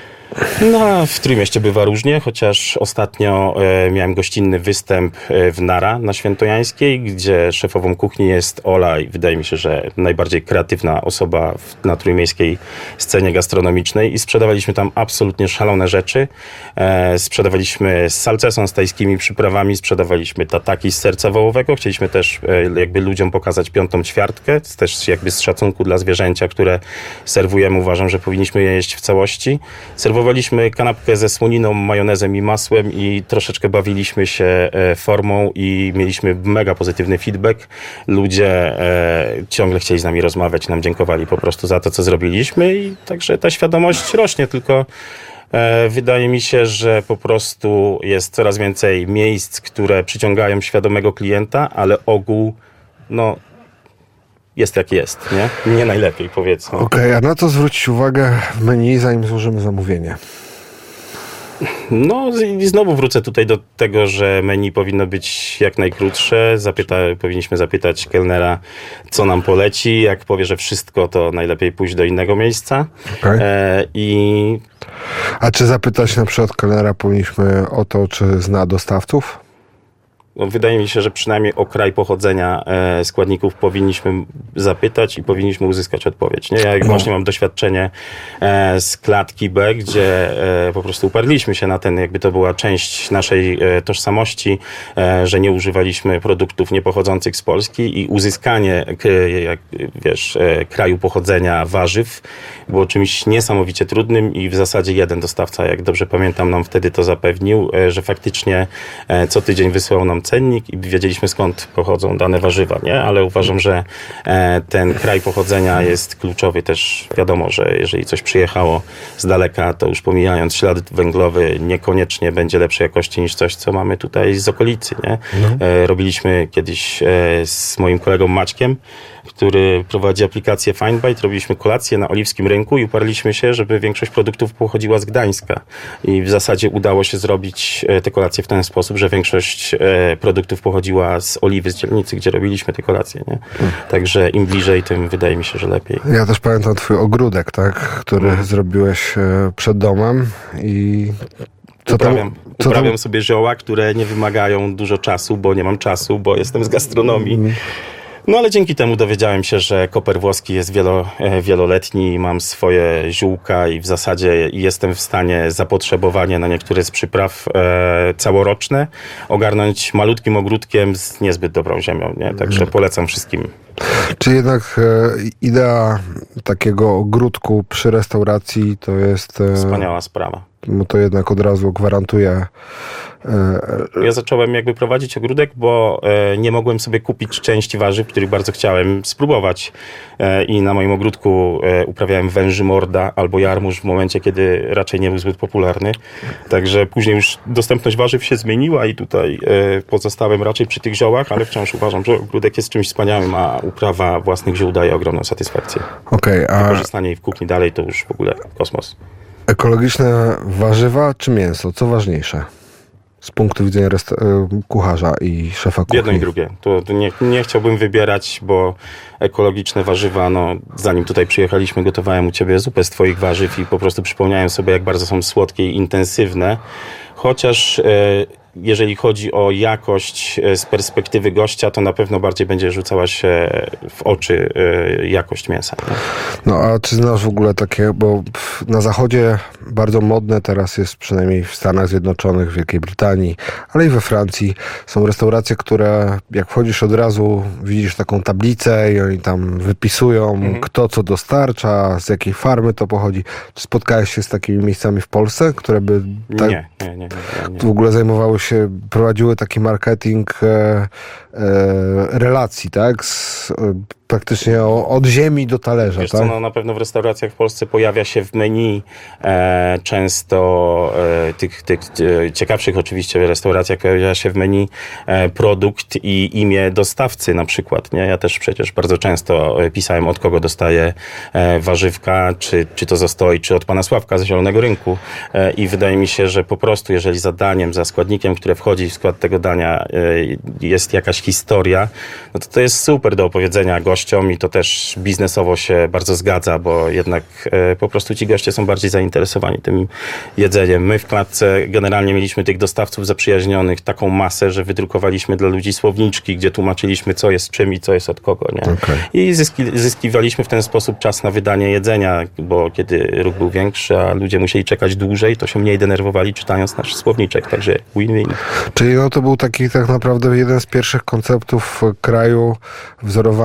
W Trójmieście bywa różnie, chociaż ostatnio miałem gościnny występ w Nara na Świętojańskiej, gdzie szefową kuchni jest Ola i wydaje mi się, że najbardziej kreatywna osoba na trójmiejskiej scenie gastronomicznej i sprzedawaliśmy tam absolutnie szalone rzeczy. Sprzedawaliśmy salcesą z tajskimi przyprawami, sprzedawaliśmy tataki z serca wołowego. Chcieliśmy też jakby ludziom pokazać 5. ćwiartkę, też jakby z szacunku dla zwierzęcia, które serwujemy. Uważam, że powinniśmy je jeść w całości. Serwowaliśmy kanapkę ze słoniną, majonezem i masłem i troszeczkę bawiliśmy się formą i mieliśmy mega pozytywny feedback. Ludzie ciągle chcieli z nami rozmawiać, nam dziękowali po prostu za to, co zrobiliśmy i także ta świadomość rośnie, tylko wydaje mi się, że po prostu jest coraz więcej miejsc, które przyciągają świadomego klienta, ale ogół no jest jak jest, nie? Nie najlepiej, powiedzmy. Okej, a na co zwrócić uwagę w menu, zanim złożymy zamówienie? No i znowu wrócę tutaj do tego, że menu powinno być jak najkrótsze. Powinniśmy zapytać kelnera, co nam poleci. Jak powie, że wszystko, to najlepiej pójść do innego miejsca. Okay. A czy zapytać na przykład kelnera powinniśmy o to, czy zna dostawców? Wydaje mi się, że przynajmniej o kraj pochodzenia składników powinniśmy zapytać i powinniśmy uzyskać odpowiedź. Nie? Ja właśnie mam doświadczenie z klatki B, gdzie po prostu uparliśmy się na ten, jakby to była część naszej tożsamości, że nie używaliśmy produktów niepochodzących z Polski i uzyskanie, kraju pochodzenia warzyw było czymś niesamowicie trudnym i w zasadzie jeden dostawca, jak dobrze pamiętam, nam wtedy to zapewnił, że faktycznie co tydzień wysyłał nam cennik i wiedzieliśmy, skąd pochodzą dane warzywa, nie? Ale uważam, że ten kraj pochodzenia jest kluczowy też. Wiadomo, że jeżeli coś przyjechało z daleka, to już pomijając ślad węglowy, niekoniecznie będzie lepszej jakości niż coś, co mamy tutaj z okolicy, nie? Robiliśmy kiedyś z moim kolegą Maćkiem, który prowadzi aplikację Findbite, robiliśmy kolację na Oliwskim Rynku i uparliśmy się, żeby większość produktów pochodziła z Gdańska. I w zasadzie udało się zrobić te kolacje w ten sposób, że większość produktów pochodziła z Oliwy, z dzielnicy, gdzie robiliśmy te kolacje, nie? Także im bliżej, tym wydaje mi się, że lepiej. Ja też pamiętam twój ogródek, tak? Który zrobiłeś przed domem i... Uprawiam sobie zioła, które nie wymagają dużo czasu, bo nie mam czasu, bo jestem z gastronomii. No ale dzięki temu dowiedziałem się, że koper włoski jest wieloletni, mam swoje ziółka i w zasadzie jestem w stanie zapotrzebowanie na niektóre z przypraw całoroczne ogarnąć malutkim ogródkiem z niezbyt dobrą ziemią, nie? Także polecam wszystkim. Czy jednak idea takiego ogródku przy restauracji to jest... Wspaniała sprawa. No to jednak od razu gwarantuje... Ja zacząłem jakby prowadzić ogródek, bo nie mogłem sobie kupić części warzyw, których bardzo chciałem spróbować. I na moim ogródku uprawiałem węży morda albo jarmuż w momencie, kiedy raczej nie był zbyt popularny. Także później już dostępność warzyw się zmieniła i tutaj pozostałem raczej przy tych ziołach, ale wciąż uważam, że ogródek jest czymś wspaniałym, a uprawa własnych ziół daje ogromną satysfakcję. Wykorzystanie jej w kuchni dalej to już w ogóle kosmos. Ekologiczne warzywa czy mięso? Co ważniejsze? Z punktu widzenia kucharza i szefa kuchni. Jedno i drugie. To nie chciałbym wybierać, bo ekologiczne warzywa, no zanim tutaj przyjechaliśmy, gotowałem u ciebie zupę z twoich warzyw i po prostu przypomniałem sobie, jak bardzo są słodkie i intensywne. Chociaż jeżeli chodzi o jakość z perspektywy gościa, to na pewno bardziej będzie rzucała się w oczy jakość mięsa. Nie? No a czy znasz w ogóle takie, bo na zachodzie bardzo modne teraz jest, przynajmniej w Stanach Zjednoczonych, w Wielkiej Brytanii, ale i we Francji, są restauracje, które jak wchodzisz od razu, widzisz taką tablicę i oni tam wypisują, kto co dostarcza, z jakiej farmy to pochodzi. Czy spotkałeś się z takimi miejscami w Polsce, które by tak nie. w ogóle zajmowały się, prowadziły taki marketing relacji, tak? Praktycznie od ziemi do talerza. Wiesz tak? co, no, na pewno w restauracjach w Polsce pojawia się w menu często tych ciekawszych oczywiście restauracjach pojawia się w menu produkt i imię dostawcy na przykład. Nie? Ja też przecież bardzo często pisałem, od kogo dostaję warzywka, czy to zastoi, czy od pana Sławka z Zielonego Rynku. I wydaje mi się, że po prostu jeżeli za daniem, za składnikiem, które wchodzi w skład tego dania jest jakaś historia, no to jest super do opowiedzenia gościom i to też biznesowo się bardzo zgadza, bo jednak po prostu ci goście są bardziej zainteresowani tym jedzeniem. My w klatce generalnie mieliśmy tych dostawców zaprzyjaźnionych taką masę, że wydrukowaliśmy dla ludzi słowniczki, gdzie tłumaczyliśmy, co jest czym i co jest od kogo. Nie? Okay. I zyskiwaliśmy w ten sposób czas na wydanie jedzenia, bo kiedy ruch był większy, a ludzie musieli czekać dłużej, to się mniej denerwowali czytając nasz słowniczek, także win-win. Czyli no to był taki tak naprawdę jeden z pierwszych konceptów kraju wzorowany na tym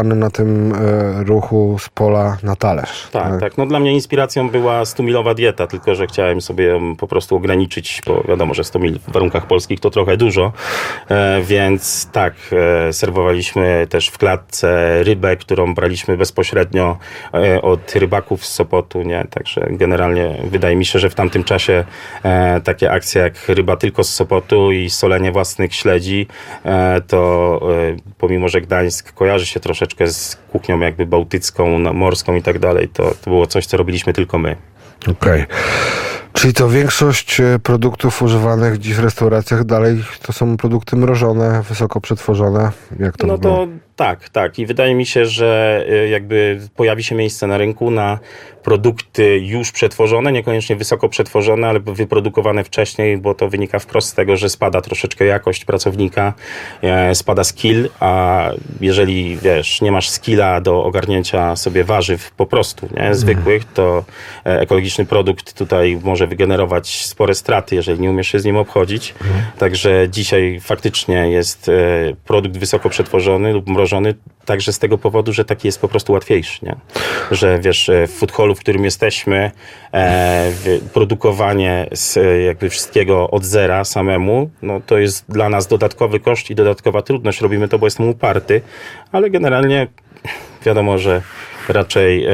tym ruchu z pola na talerz. Tak. No dla mnie inspiracją była 100-milowa dieta, tylko że chciałem sobie ją po prostu ograniczyć, bo wiadomo, że 100 mil w warunkach polskich to trochę dużo, więc tak, serwowaliśmy też w klatce rybę, którą braliśmy bezpośrednio od rybaków z Sopotu, nie? Także generalnie wydaje mi się, że w tamtym czasie takie akcje jak ryba tylko z Sopotu i solenie własnych śledzi, to pomimo, że Gdańsk kojarzy się troszeczkę z kuchnią jakby bałtycką, morską i tak dalej, to było coś, co robiliśmy tylko my. Okej. Czyli to większość produktów używanych dziś w restauracjach dalej to są produkty mrożone, wysoko przetworzone? Jak to wygląda? To tak. I wydaje mi się, że jakby pojawi się miejsce na rynku na produkty już przetworzone, niekoniecznie wysoko przetworzone, ale wyprodukowane wcześniej, bo to wynika wprost z tego, że spada troszeczkę jakość pracownika, spada skill, a jeżeli nie masz skilla do ogarnięcia sobie warzyw po prostu, zwykłych, to ekologiczny produkt tutaj może wygenerować spore straty, jeżeli nie umiesz się z nim obchodzić. Także dzisiaj faktycznie jest produkt wysoko przetworzony lub mrożony, także z tego powodu, że taki jest po prostu łatwiejszy, nie? Że w food hallu, w którym jesteśmy, produkowanie jakby wszystkiego od zera samemu, no to jest dla nas dodatkowy koszt i dodatkowa trudność. Robimy to, bo jestem uparty, ale generalnie wiadomo, że raczej,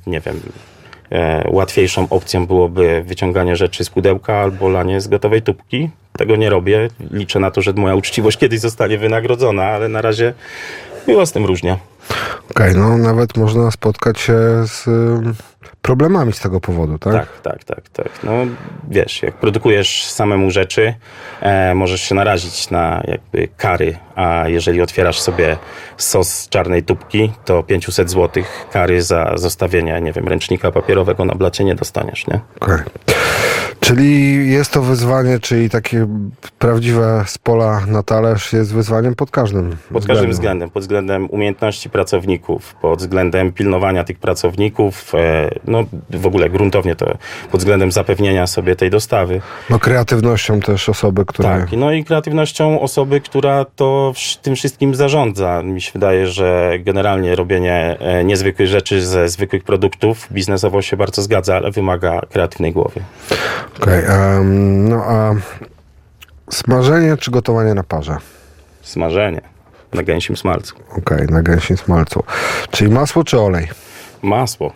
łatwiejszą opcją byłoby wyciąganie rzeczy z pudełka albo lanie z gotowej tubki. Tego nie robię. Liczę na to, że moja uczciwość kiedyś zostanie wynagrodzona, ale na razie bywa z tym różnie. Okej, no nawet można spotkać się z problemami z tego powodu, tak? Tak. No jak produkujesz samemu rzeczy, możesz się narazić na jakby kary, a jeżeli otwierasz sobie sos z czarnej tubki, to 500 zł kary za zostawienie, ręcznika papierowego na blacie nie dostaniesz, nie? Okej. Czyli jest to wyzwanie, czyli takie prawdziwe z pola na talerz jest wyzwaniem pod każdym względem. Pod względem umiejętności pracowników, pod względem pilnowania tych pracowników, no w ogóle gruntownie to pod względem zapewnienia sobie tej dostawy. No kreatywnością też osoby, która... Tak, no i kreatywnością osoby, która to tym wszystkim zarządza. Mi się wydaje, że generalnie robienie niezwykłych rzeczy ze zwykłych produktów biznesowo się bardzo zgadza, ale wymaga kreatywnej głowy. Okej, no a smażenie czy gotowanie na parze? Smażenie. Na gęsim smalcu. Okej, na gęsim smalcu. Czyli masło czy olej? Masło.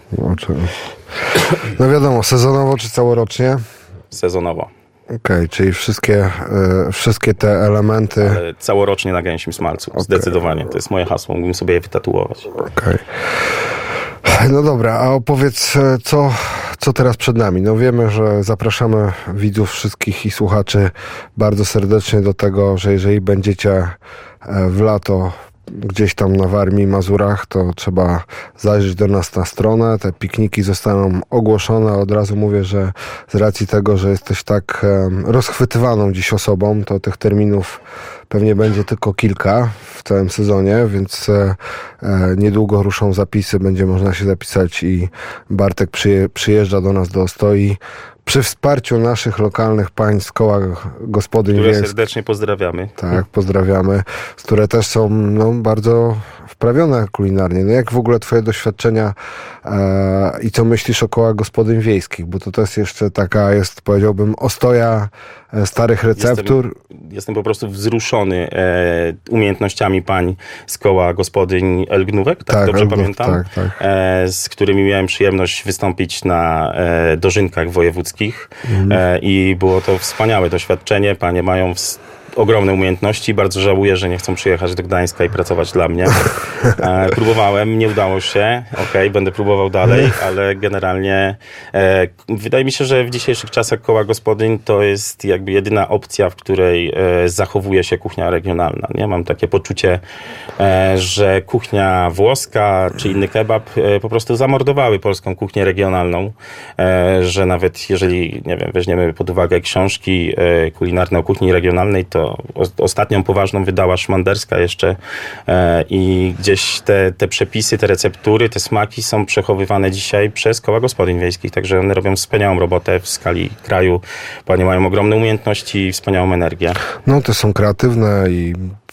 No wiadomo, sezonowo czy całorocznie? Sezonowo. Okej, czyli wszystkie te elementy... Ale całorocznie na gęsim smalcu. Zdecydowanie. To jest moje hasło. Mógłbym sobie je wytatuować. Okej. No dobra, a opowiedz, co teraz przed nami? No wiemy, że zapraszamy widzów wszystkich i słuchaczy bardzo serdecznie do tego, że jeżeli będziecie w lato gdzieś tam na Warmii, Mazurach, to trzeba zajrzeć do nas na stronę. Te pikniki zostaną ogłoszone. Od razu mówię, że z racji tego, że jesteś tak rozchwytywaną dziś osobą, to tych terminów pewnie będzie tylko kilka w całym sezonie, więc niedługo ruszą zapisy, będzie można się zapisać i Bartek przyjeżdża do nas do Ostoi przy wsparciu naszych lokalnych pań z koła gospodyń które wiejskich. serdecznie pozdrawiamy. Tak, pozdrawiamy, które też są bardzo wprawione kulinarnie. No jak w ogóle twoje doświadczenia i co myślisz o kołach gospodyń wiejskich? Bo to też jeszcze taka jest, powiedziałbym, ostoja starych receptur. Jestem po prostu wzruszony umiejętnościami pań z koła gospodyń Elgnówek, tak dobrze pamiętam? Tak. Z którymi miałem przyjemność wystąpić na dożynkach wojewódzkich i było to wspaniałe doświadczenie. Panie mają ogromne umiejętności. Bardzo żałuję, że nie chcą przyjechać do Gdańska i pracować dla mnie. Próbowałem, nie udało się. Będę próbował dalej, ale generalnie wydaje mi się, że w dzisiejszych czasach koła gospodyń to jest jakby jedyna opcja, w której zachowuje się kuchnia regionalna. Nie mam takie poczucie, że kuchnia włoska czy inny kebab po prostu zamordowały polską kuchnię regionalną, że nawet jeżeli, weźmiemy pod uwagę książki kulinarne o kuchni regionalnej, to ostatnią poważną wydała Szmanderska jeszcze i gdzieś te przepisy, te receptury, te smaki są przechowywane dzisiaj przez koła gospodyń wiejskich, także one robią wspaniałą robotę w skali kraju. Panie mają ogromne umiejętności i wspaniałą energię. No to są kreatywne i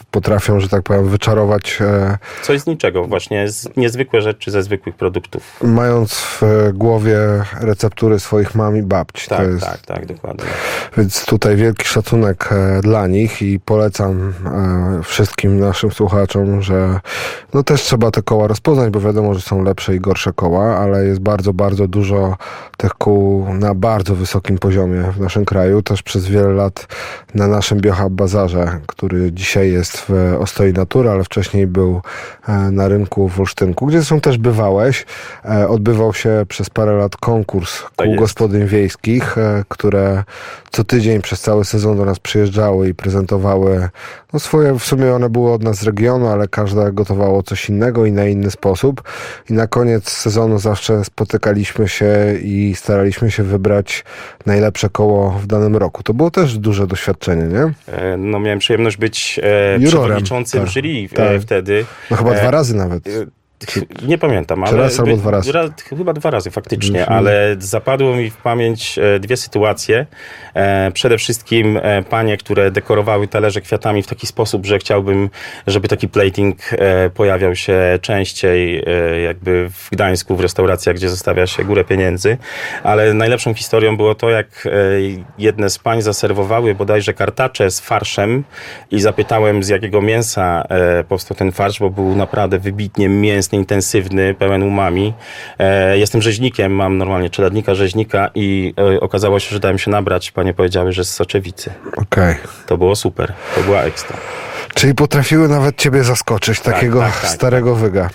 potrafią, że tak powiem, wyczarować. Coś z niczego, właśnie niezwykłe rzeczy ze zwykłych produktów. Mając w głowie receptury swoich mam i babci. Tak, dokładnie. Więc tutaj wielki szacunek dla nich i polecam wszystkim naszym słuchaczom, że no też trzeba te koła rozpoznać, bo wiadomo, że są lepsze i gorsze koła, ale jest bardzo, bardzo dużo tych kół na bardzo wysokim poziomie w naszym kraju. Też przez wiele lat na naszym Biohub Bazarze, który dzisiaj jest w Ostoi Natura, ale wcześniej był na rynku w Olsztynku, gdzie zresztą też bywałeś. Odbywał się przez parę lat konkurs kół gospodyń wiejskich, które co tydzień przez cały sezon do nas przyjeżdżały i prezentowały no swoje, w sumie one były od nas z regionu, ale każda gotowało coś innego i na inny sposób. I na koniec sezonu zawsze spotykaliśmy się i staraliśmy się wybrać najlepsze koło w danym roku. To było też duże doświadczenie, nie? No miałem przyjemność być przewodniczącym jury wtedy. No chyba 2 razy nawet. Nie pamiętam, ale raz albo 2 razy. Chyba 2 razy faktycznie, ale zapadło mi w pamięć 2 sytuacje. Przede wszystkim panie, które dekorowały talerze kwiatami w taki sposób, że chciałbym, żeby taki plating pojawiał się częściej jakby w Gdańsku, w restauracjach, gdzie zostawia się górę pieniędzy. Ale najlepszą historią było to, jak jedne z pań zaserwowały bodajże kartacze z farszem i zapytałem, z jakiego mięsa powstał ten farsz, bo był naprawdę wybitnie mięsny, intensywny, pełen umami. Jestem rzeźnikiem, mam normalnie czeladnika rzeźnika i okazało się, że dałem się nabrać. Panie powiedziały, że z Soczewicy. Okej. To było super. To była ekstra. Czyli potrafiły nawet ciebie zaskoczyć, takiego starego wyga.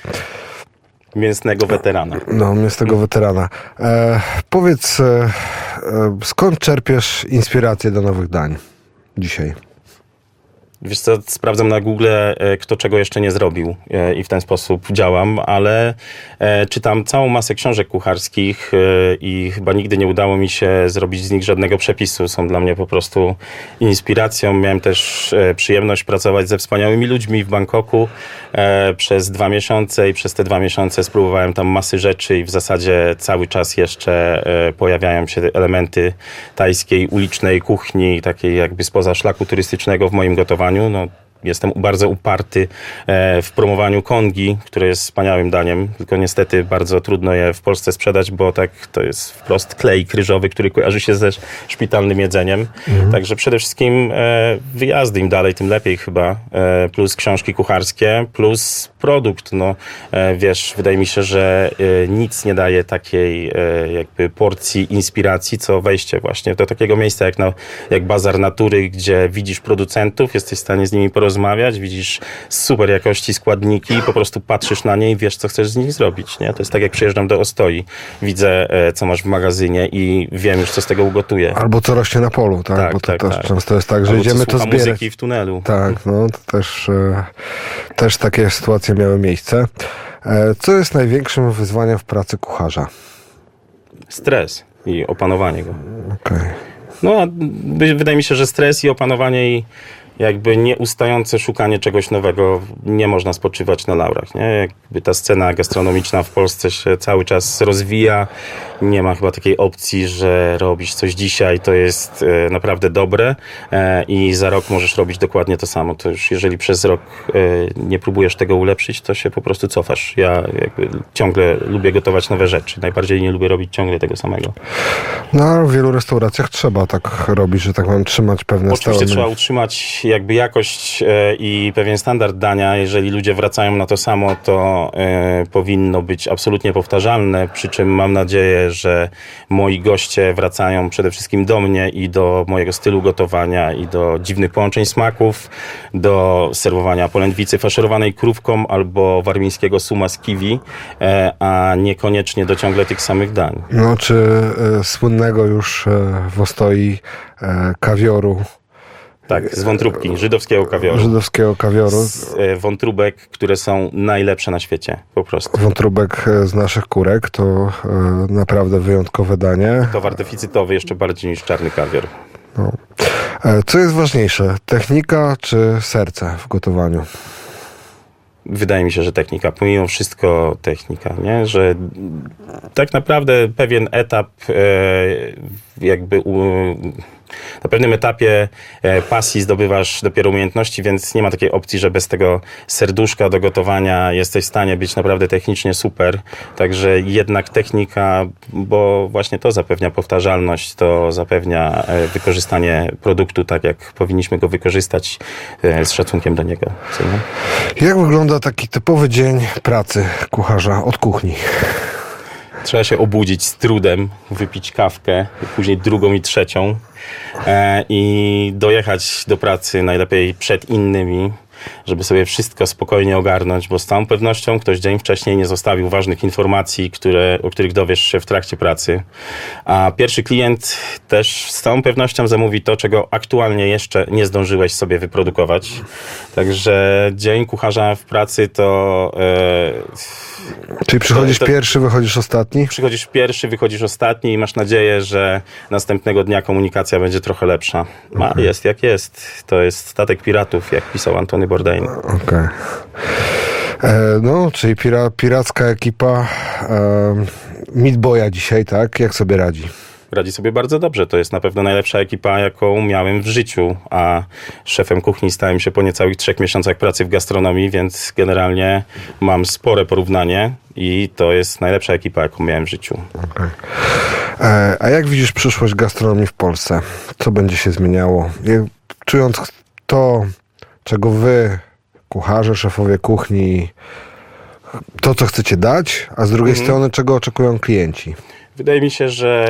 Mięsnego weterana. No, mięsnego weterana. Powiedz, skąd czerpiesz inspirację do nowych dań dzisiaj? Wiesz co, sprawdzam na Google, kto czego jeszcze nie zrobił i w ten sposób działam, ale czytam całą masę książek kucharskich i chyba nigdy nie udało mi się zrobić z nich żadnego przepisu. Są dla mnie po prostu inspiracją. Miałem też przyjemność pracować ze wspaniałymi ludźmi w Bangkoku przez 2 miesiące i przez te 2 miesiące spróbowałem tam masy rzeczy i w zasadzie cały czas jeszcze pojawiają się elementy tajskiej, ulicznej kuchni, takiej jakby spoza szlaku turystycznego w moim gotowaniu. No, jestem bardzo uparty w promowaniu kongi, które jest wspaniałym daniem, tylko niestety bardzo trudno je w Polsce sprzedać, bo tak to jest wprost klej ryżowy, który kojarzy się ze szpitalnym jedzeniem. Także przede wszystkim wyjazdy, im dalej, tym lepiej chyba, plus książki kucharskie, plus produkt. No, wiesz, wydaje mi się, że nic nie daje takiej jakby porcji inspiracji, co wejście właśnie do takiego miejsca jak Bazar Natury, gdzie widzisz producentów, jesteś w stanie z nimi porozmawiać, widzisz super jakości składniki, po prostu patrzysz na nie i wiesz, co chcesz z nich zrobić, nie? To jest tak, jak przyjeżdżam do Ostoi, widzę, co masz w magazynie i wiem już, co z tego ugotuję. Albo co rośnie na polu, tak? Tak, bo to też tak. często jest tak, że albo idziemy to zbierać. Muzyki w tunelu. Tak, no to też takie sytuacje miały miejsce. Co jest największym wyzwaniem w pracy kucharza? Stres i opanowanie go. Okej. No, wydaje mi się, że stres i opanowanie i jakby nieustające szukanie czegoś nowego, nie można spoczywać na laurach, nie? Jakby ta scena gastronomiczna w Polsce się cały czas rozwija, nie ma chyba takiej opcji, że robisz coś dzisiaj, to jest naprawdę dobre i za rok możesz robić dokładnie to samo. To już jeżeli przez rok nie próbujesz tego ulepszyć, to się po prostu cofasz. Ja jakby ciągle lubię gotować nowe rzeczy, najbardziej nie lubię robić ciągle tego samego. No, w wielu restauracjach trzeba tak robić, że tak mam trzymać pewne Oczywiście trzeba utrzymać jakby jakość i pewien standard dania. Jeżeli ludzie wracają na to samo, to powinno być absolutnie powtarzalne, przy czym mam nadzieję, że moi goście wracają przede wszystkim do mnie i do mojego stylu gotowania i do dziwnych połączeń smaków, do serwowania polędwicy faszerowanej krówką albo warmińskiego suma z kiwi, a niekoniecznie do ciągle tych samych dań. No, czy słynnego już w Ostoi kawioru. Tak, z wątróbki, żydowskiego kawioru. Żydowskiego kawioru. Z wątróbek, które są najlepsze na świecie, po prostu. Wątróbek z naszych kurek to naprawdę wyjątkowe danie. Towar deficytowy jeszcze bardziej niż czarny kawior. No. Co jest ważniejsze, technika czy serce w gotowaniu? Wydaje mi się, że technika, pomimo wszystko technika, nie? Że tak naprawdę pewien etap jakby na pewnym etapie pasji zdobywasz dopiero umiejętności, więc nie ma takiej opcji, że bez tego serduszka do gotowania jesteś w stanie być naprawdę technicznie super. Także jednak technika, bo właśnie to zapewnia powtarzalność, to zapewnia wykorzystanie produktu tak, jak powinniśmy go wykorzystać z szacunkiem do niego. Co nie? Jak wygląda taki typowy dzień pracy kucharza od kuchni? Trzeba się obudzić z trudem, wypić kawkę, później drugą i trzecią i dojechać do pracy najlepiej przed innymi, żeby sobie wszystko spokojnie ogarnąć, bo z całą pewnością ktoś dzień wcześniej nie zostawił ważnych informacji, o których dowiesz się w trakcie pracy. A pierwszy klient też z całą pewnością zamówi to, czego aktualnie jeszcze nie zdążyłeś sobie wyprodukować. Także dzień kucharza w pracy to... Czyli przychodzisz pierwszy, wychodzisz ostatni? Przychodzisz pierwszy, wychodzisz ostatni i masz nadzieję, że następnego dnia komunikacja będzie trochę lepsza. A jest jak jest. To jest statek piratów, jak pisał Antony Bourdain. Okej. No, czyli piracka ekipa Meat Boya dzisiaj, tak? Jak sobie radzi? Radzi sobie bardzo dobrze. To jest na pewno najlepsza ekipa, jaką miałem w życiu, a szefem kuchni stałem się po niecałych 3 miesiącach pracy w gastronomii, więc generalnie mam spore porównanie i to jest najlepsza ekipa, jaką miałem w życiu. Okay. A jak widzisz przyszłość gastronomii w Polsce? Co będzie się zmieniało? Czując to, czego wy, kucharze, szefowie kuchni, to, co chcecie dać, a z drugiej strony, czego oczekują klienci? Wydaje mi się, że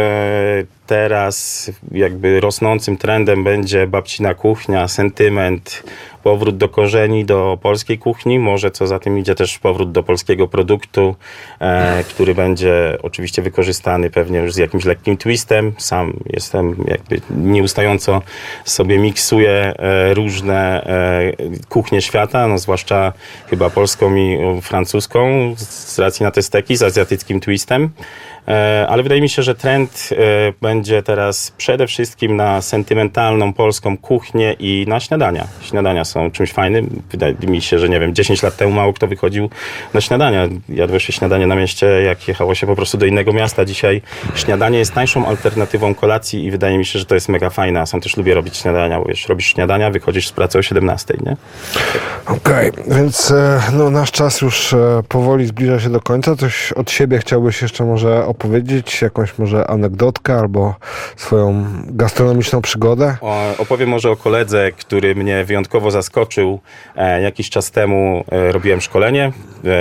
teraz jakby rosnącym trendem będzie babcina kuchnia, sentyment, powrót do korzeni, do polskiej kuchni. Może co za tym idzie też powrót do polskiego produktu, który będzie oczywiście wykorzystany pewnie już z jakimś lekkim twistem. Sam jestem jakby nieustająco sobie miksuję różne kuchnie świata, no zwłaszcza chyba polską i francuską z racji na te steki z azjatyckim twistem. Ale wydaje mi się, że trend będzie teraz przede wszystkim na sentymentalną polską kuchnię i na śniadania. Śniadania są czymś fajnym. Wydaje mi się, że nie wiem, 10 lat temu mało kto wychodził na śniadania. Jadło się śniadanie na mieście, jak jechało się po prostu do innego miasta. Dzisiaj śniadanie jest tańszą alternatywą kolacji i wydaje mi się, że to jest mega fajne. Sam też lubię robić śniadania, bo wiesz, robisz śniadania, wychodzisz z pracy o 17, nie? Okej, więc no, nasz czas już powoli zbliża się do końca. Coś od siebie chciałbyś jeszcze może opowiedzieć? Jakąś może anegdotkę albo swoją gastronomiczną przygodę? Opowiem może o koledze, który mnie wyjątkowo zaskoczył. Jakiś czas temu robiłem szkolenie.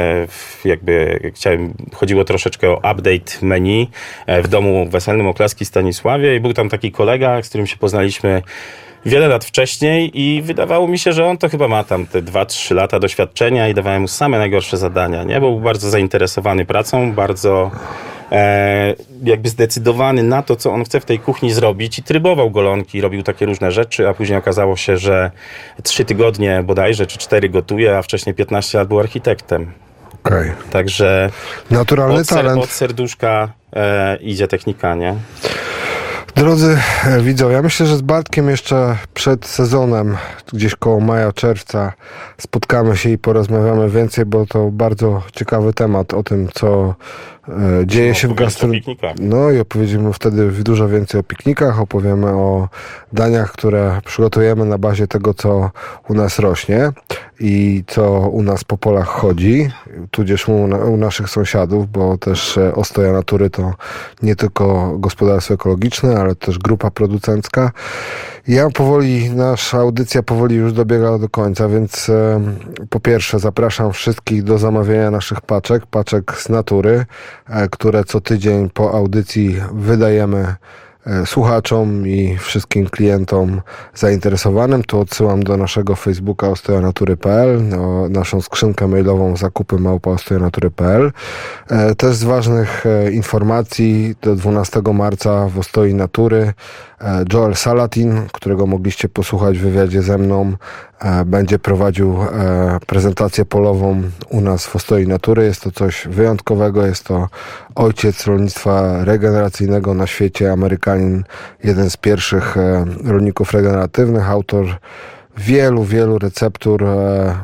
Chodziło troszeczkę o update menu w domu weselnym Oklaski Stanisławie i był tam taki kolega, z którym się poznaliśmy wiele lat wcześniej i wydawało mi się, że on to chyba ma tam te 2-3 lata doświadczenia i dawałem mu same najgorsze zadania, nie? Bo był bardzo zainteresowany pracą, bardzo jakby zdecydowany na to, co on chce w tej kuchni zrobić i trybował golonki, robił takie różne rzeczy, a później okazało się, że 3 tygodnie bodajże, czy 4 gotuje, a wcześniej 15 lat był architektem. Okay. Także naturalny talent. Od serduszka idzie technika, nie? Drodzy widzowie, ja myślę, że z Bartkiem jeszcze przed sezonem, gdzieś koło maja, czerwca, spotkamy się i porozmawiamy więcej, bo to bardzo ciekawy temat o tym, co dzieje się w gastronomii. No i opowiedziemy wtedy dużo więcej o piknikach, opowiemy o daniach, które przygotujemy na bazie tego, co u nas rośnie i co u nas po polach chodzi, tudzież u naszych sąsiadów, bo też Ostoja Natury to nie tylko gospodarstwo ekologiczne, ale też grupa producencka. Nasza audycja powoli już dobiega do końca, więc po pierwsze zapraszam wszystkich do zamawiania naszych paczek z natury, które co tydzień po audycji wydajemy słuchaczom i wszystkim klientom zainteresowanym. Tu odsyłam do naszego Facebooka ostojanatury.pl, naszą skrzynkę mailową zakupy@ostojanatury.pl. Też z ważnych informacji do 12 marca w Ostoi Natury Joel Salatin, którego mogliście posłuchać w wywiadzie ze mną, będzie prowadził prezentację polową u nas w Ostoi Natury. Jest to coś wyjątkowego, jest to ojciec rolnictwa regeneracyjnego na świecie, Amerykanin, jeden z pierwszych rolników regeneratywnych, autor wielu receptur,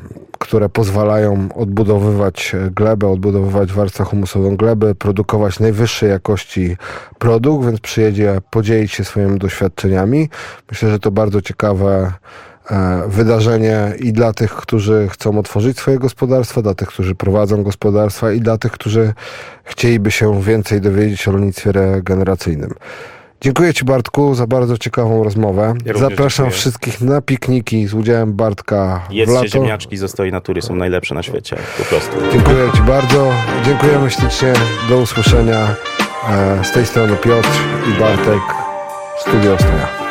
które pozwalają odbudowywać glebę, odbudowywać warstwę humusową gleby, produkować najwyższej jakości produkt, więc przyjedzie podzielić się swoimi doświadczeniami. Myślę, że to bardzo ciekawe wydarzenie i dla tych, którzy chcą otworzyć swoje gospodarstwa, dla tych, którzy prowadzą gospodarstwa i dla tych, którzy chcieliby się więcej dowiedzieć o rolnictwie regeneracyjnym. Dziękuję Ci, Bartku, za bardzo ciekawą rozmowę. Zapraszam wszystkich na pikniki z udziałem Bartka w lato. Jedzcie ziemniaczki ze Stoi Natury, są najlepsze na świecie, po prostu. Dziękuję Ci bardzo. Dziękujemy ślicznie. Do usłyszenia. Z tej strony Piotr i Bartek w Studio Ostoja.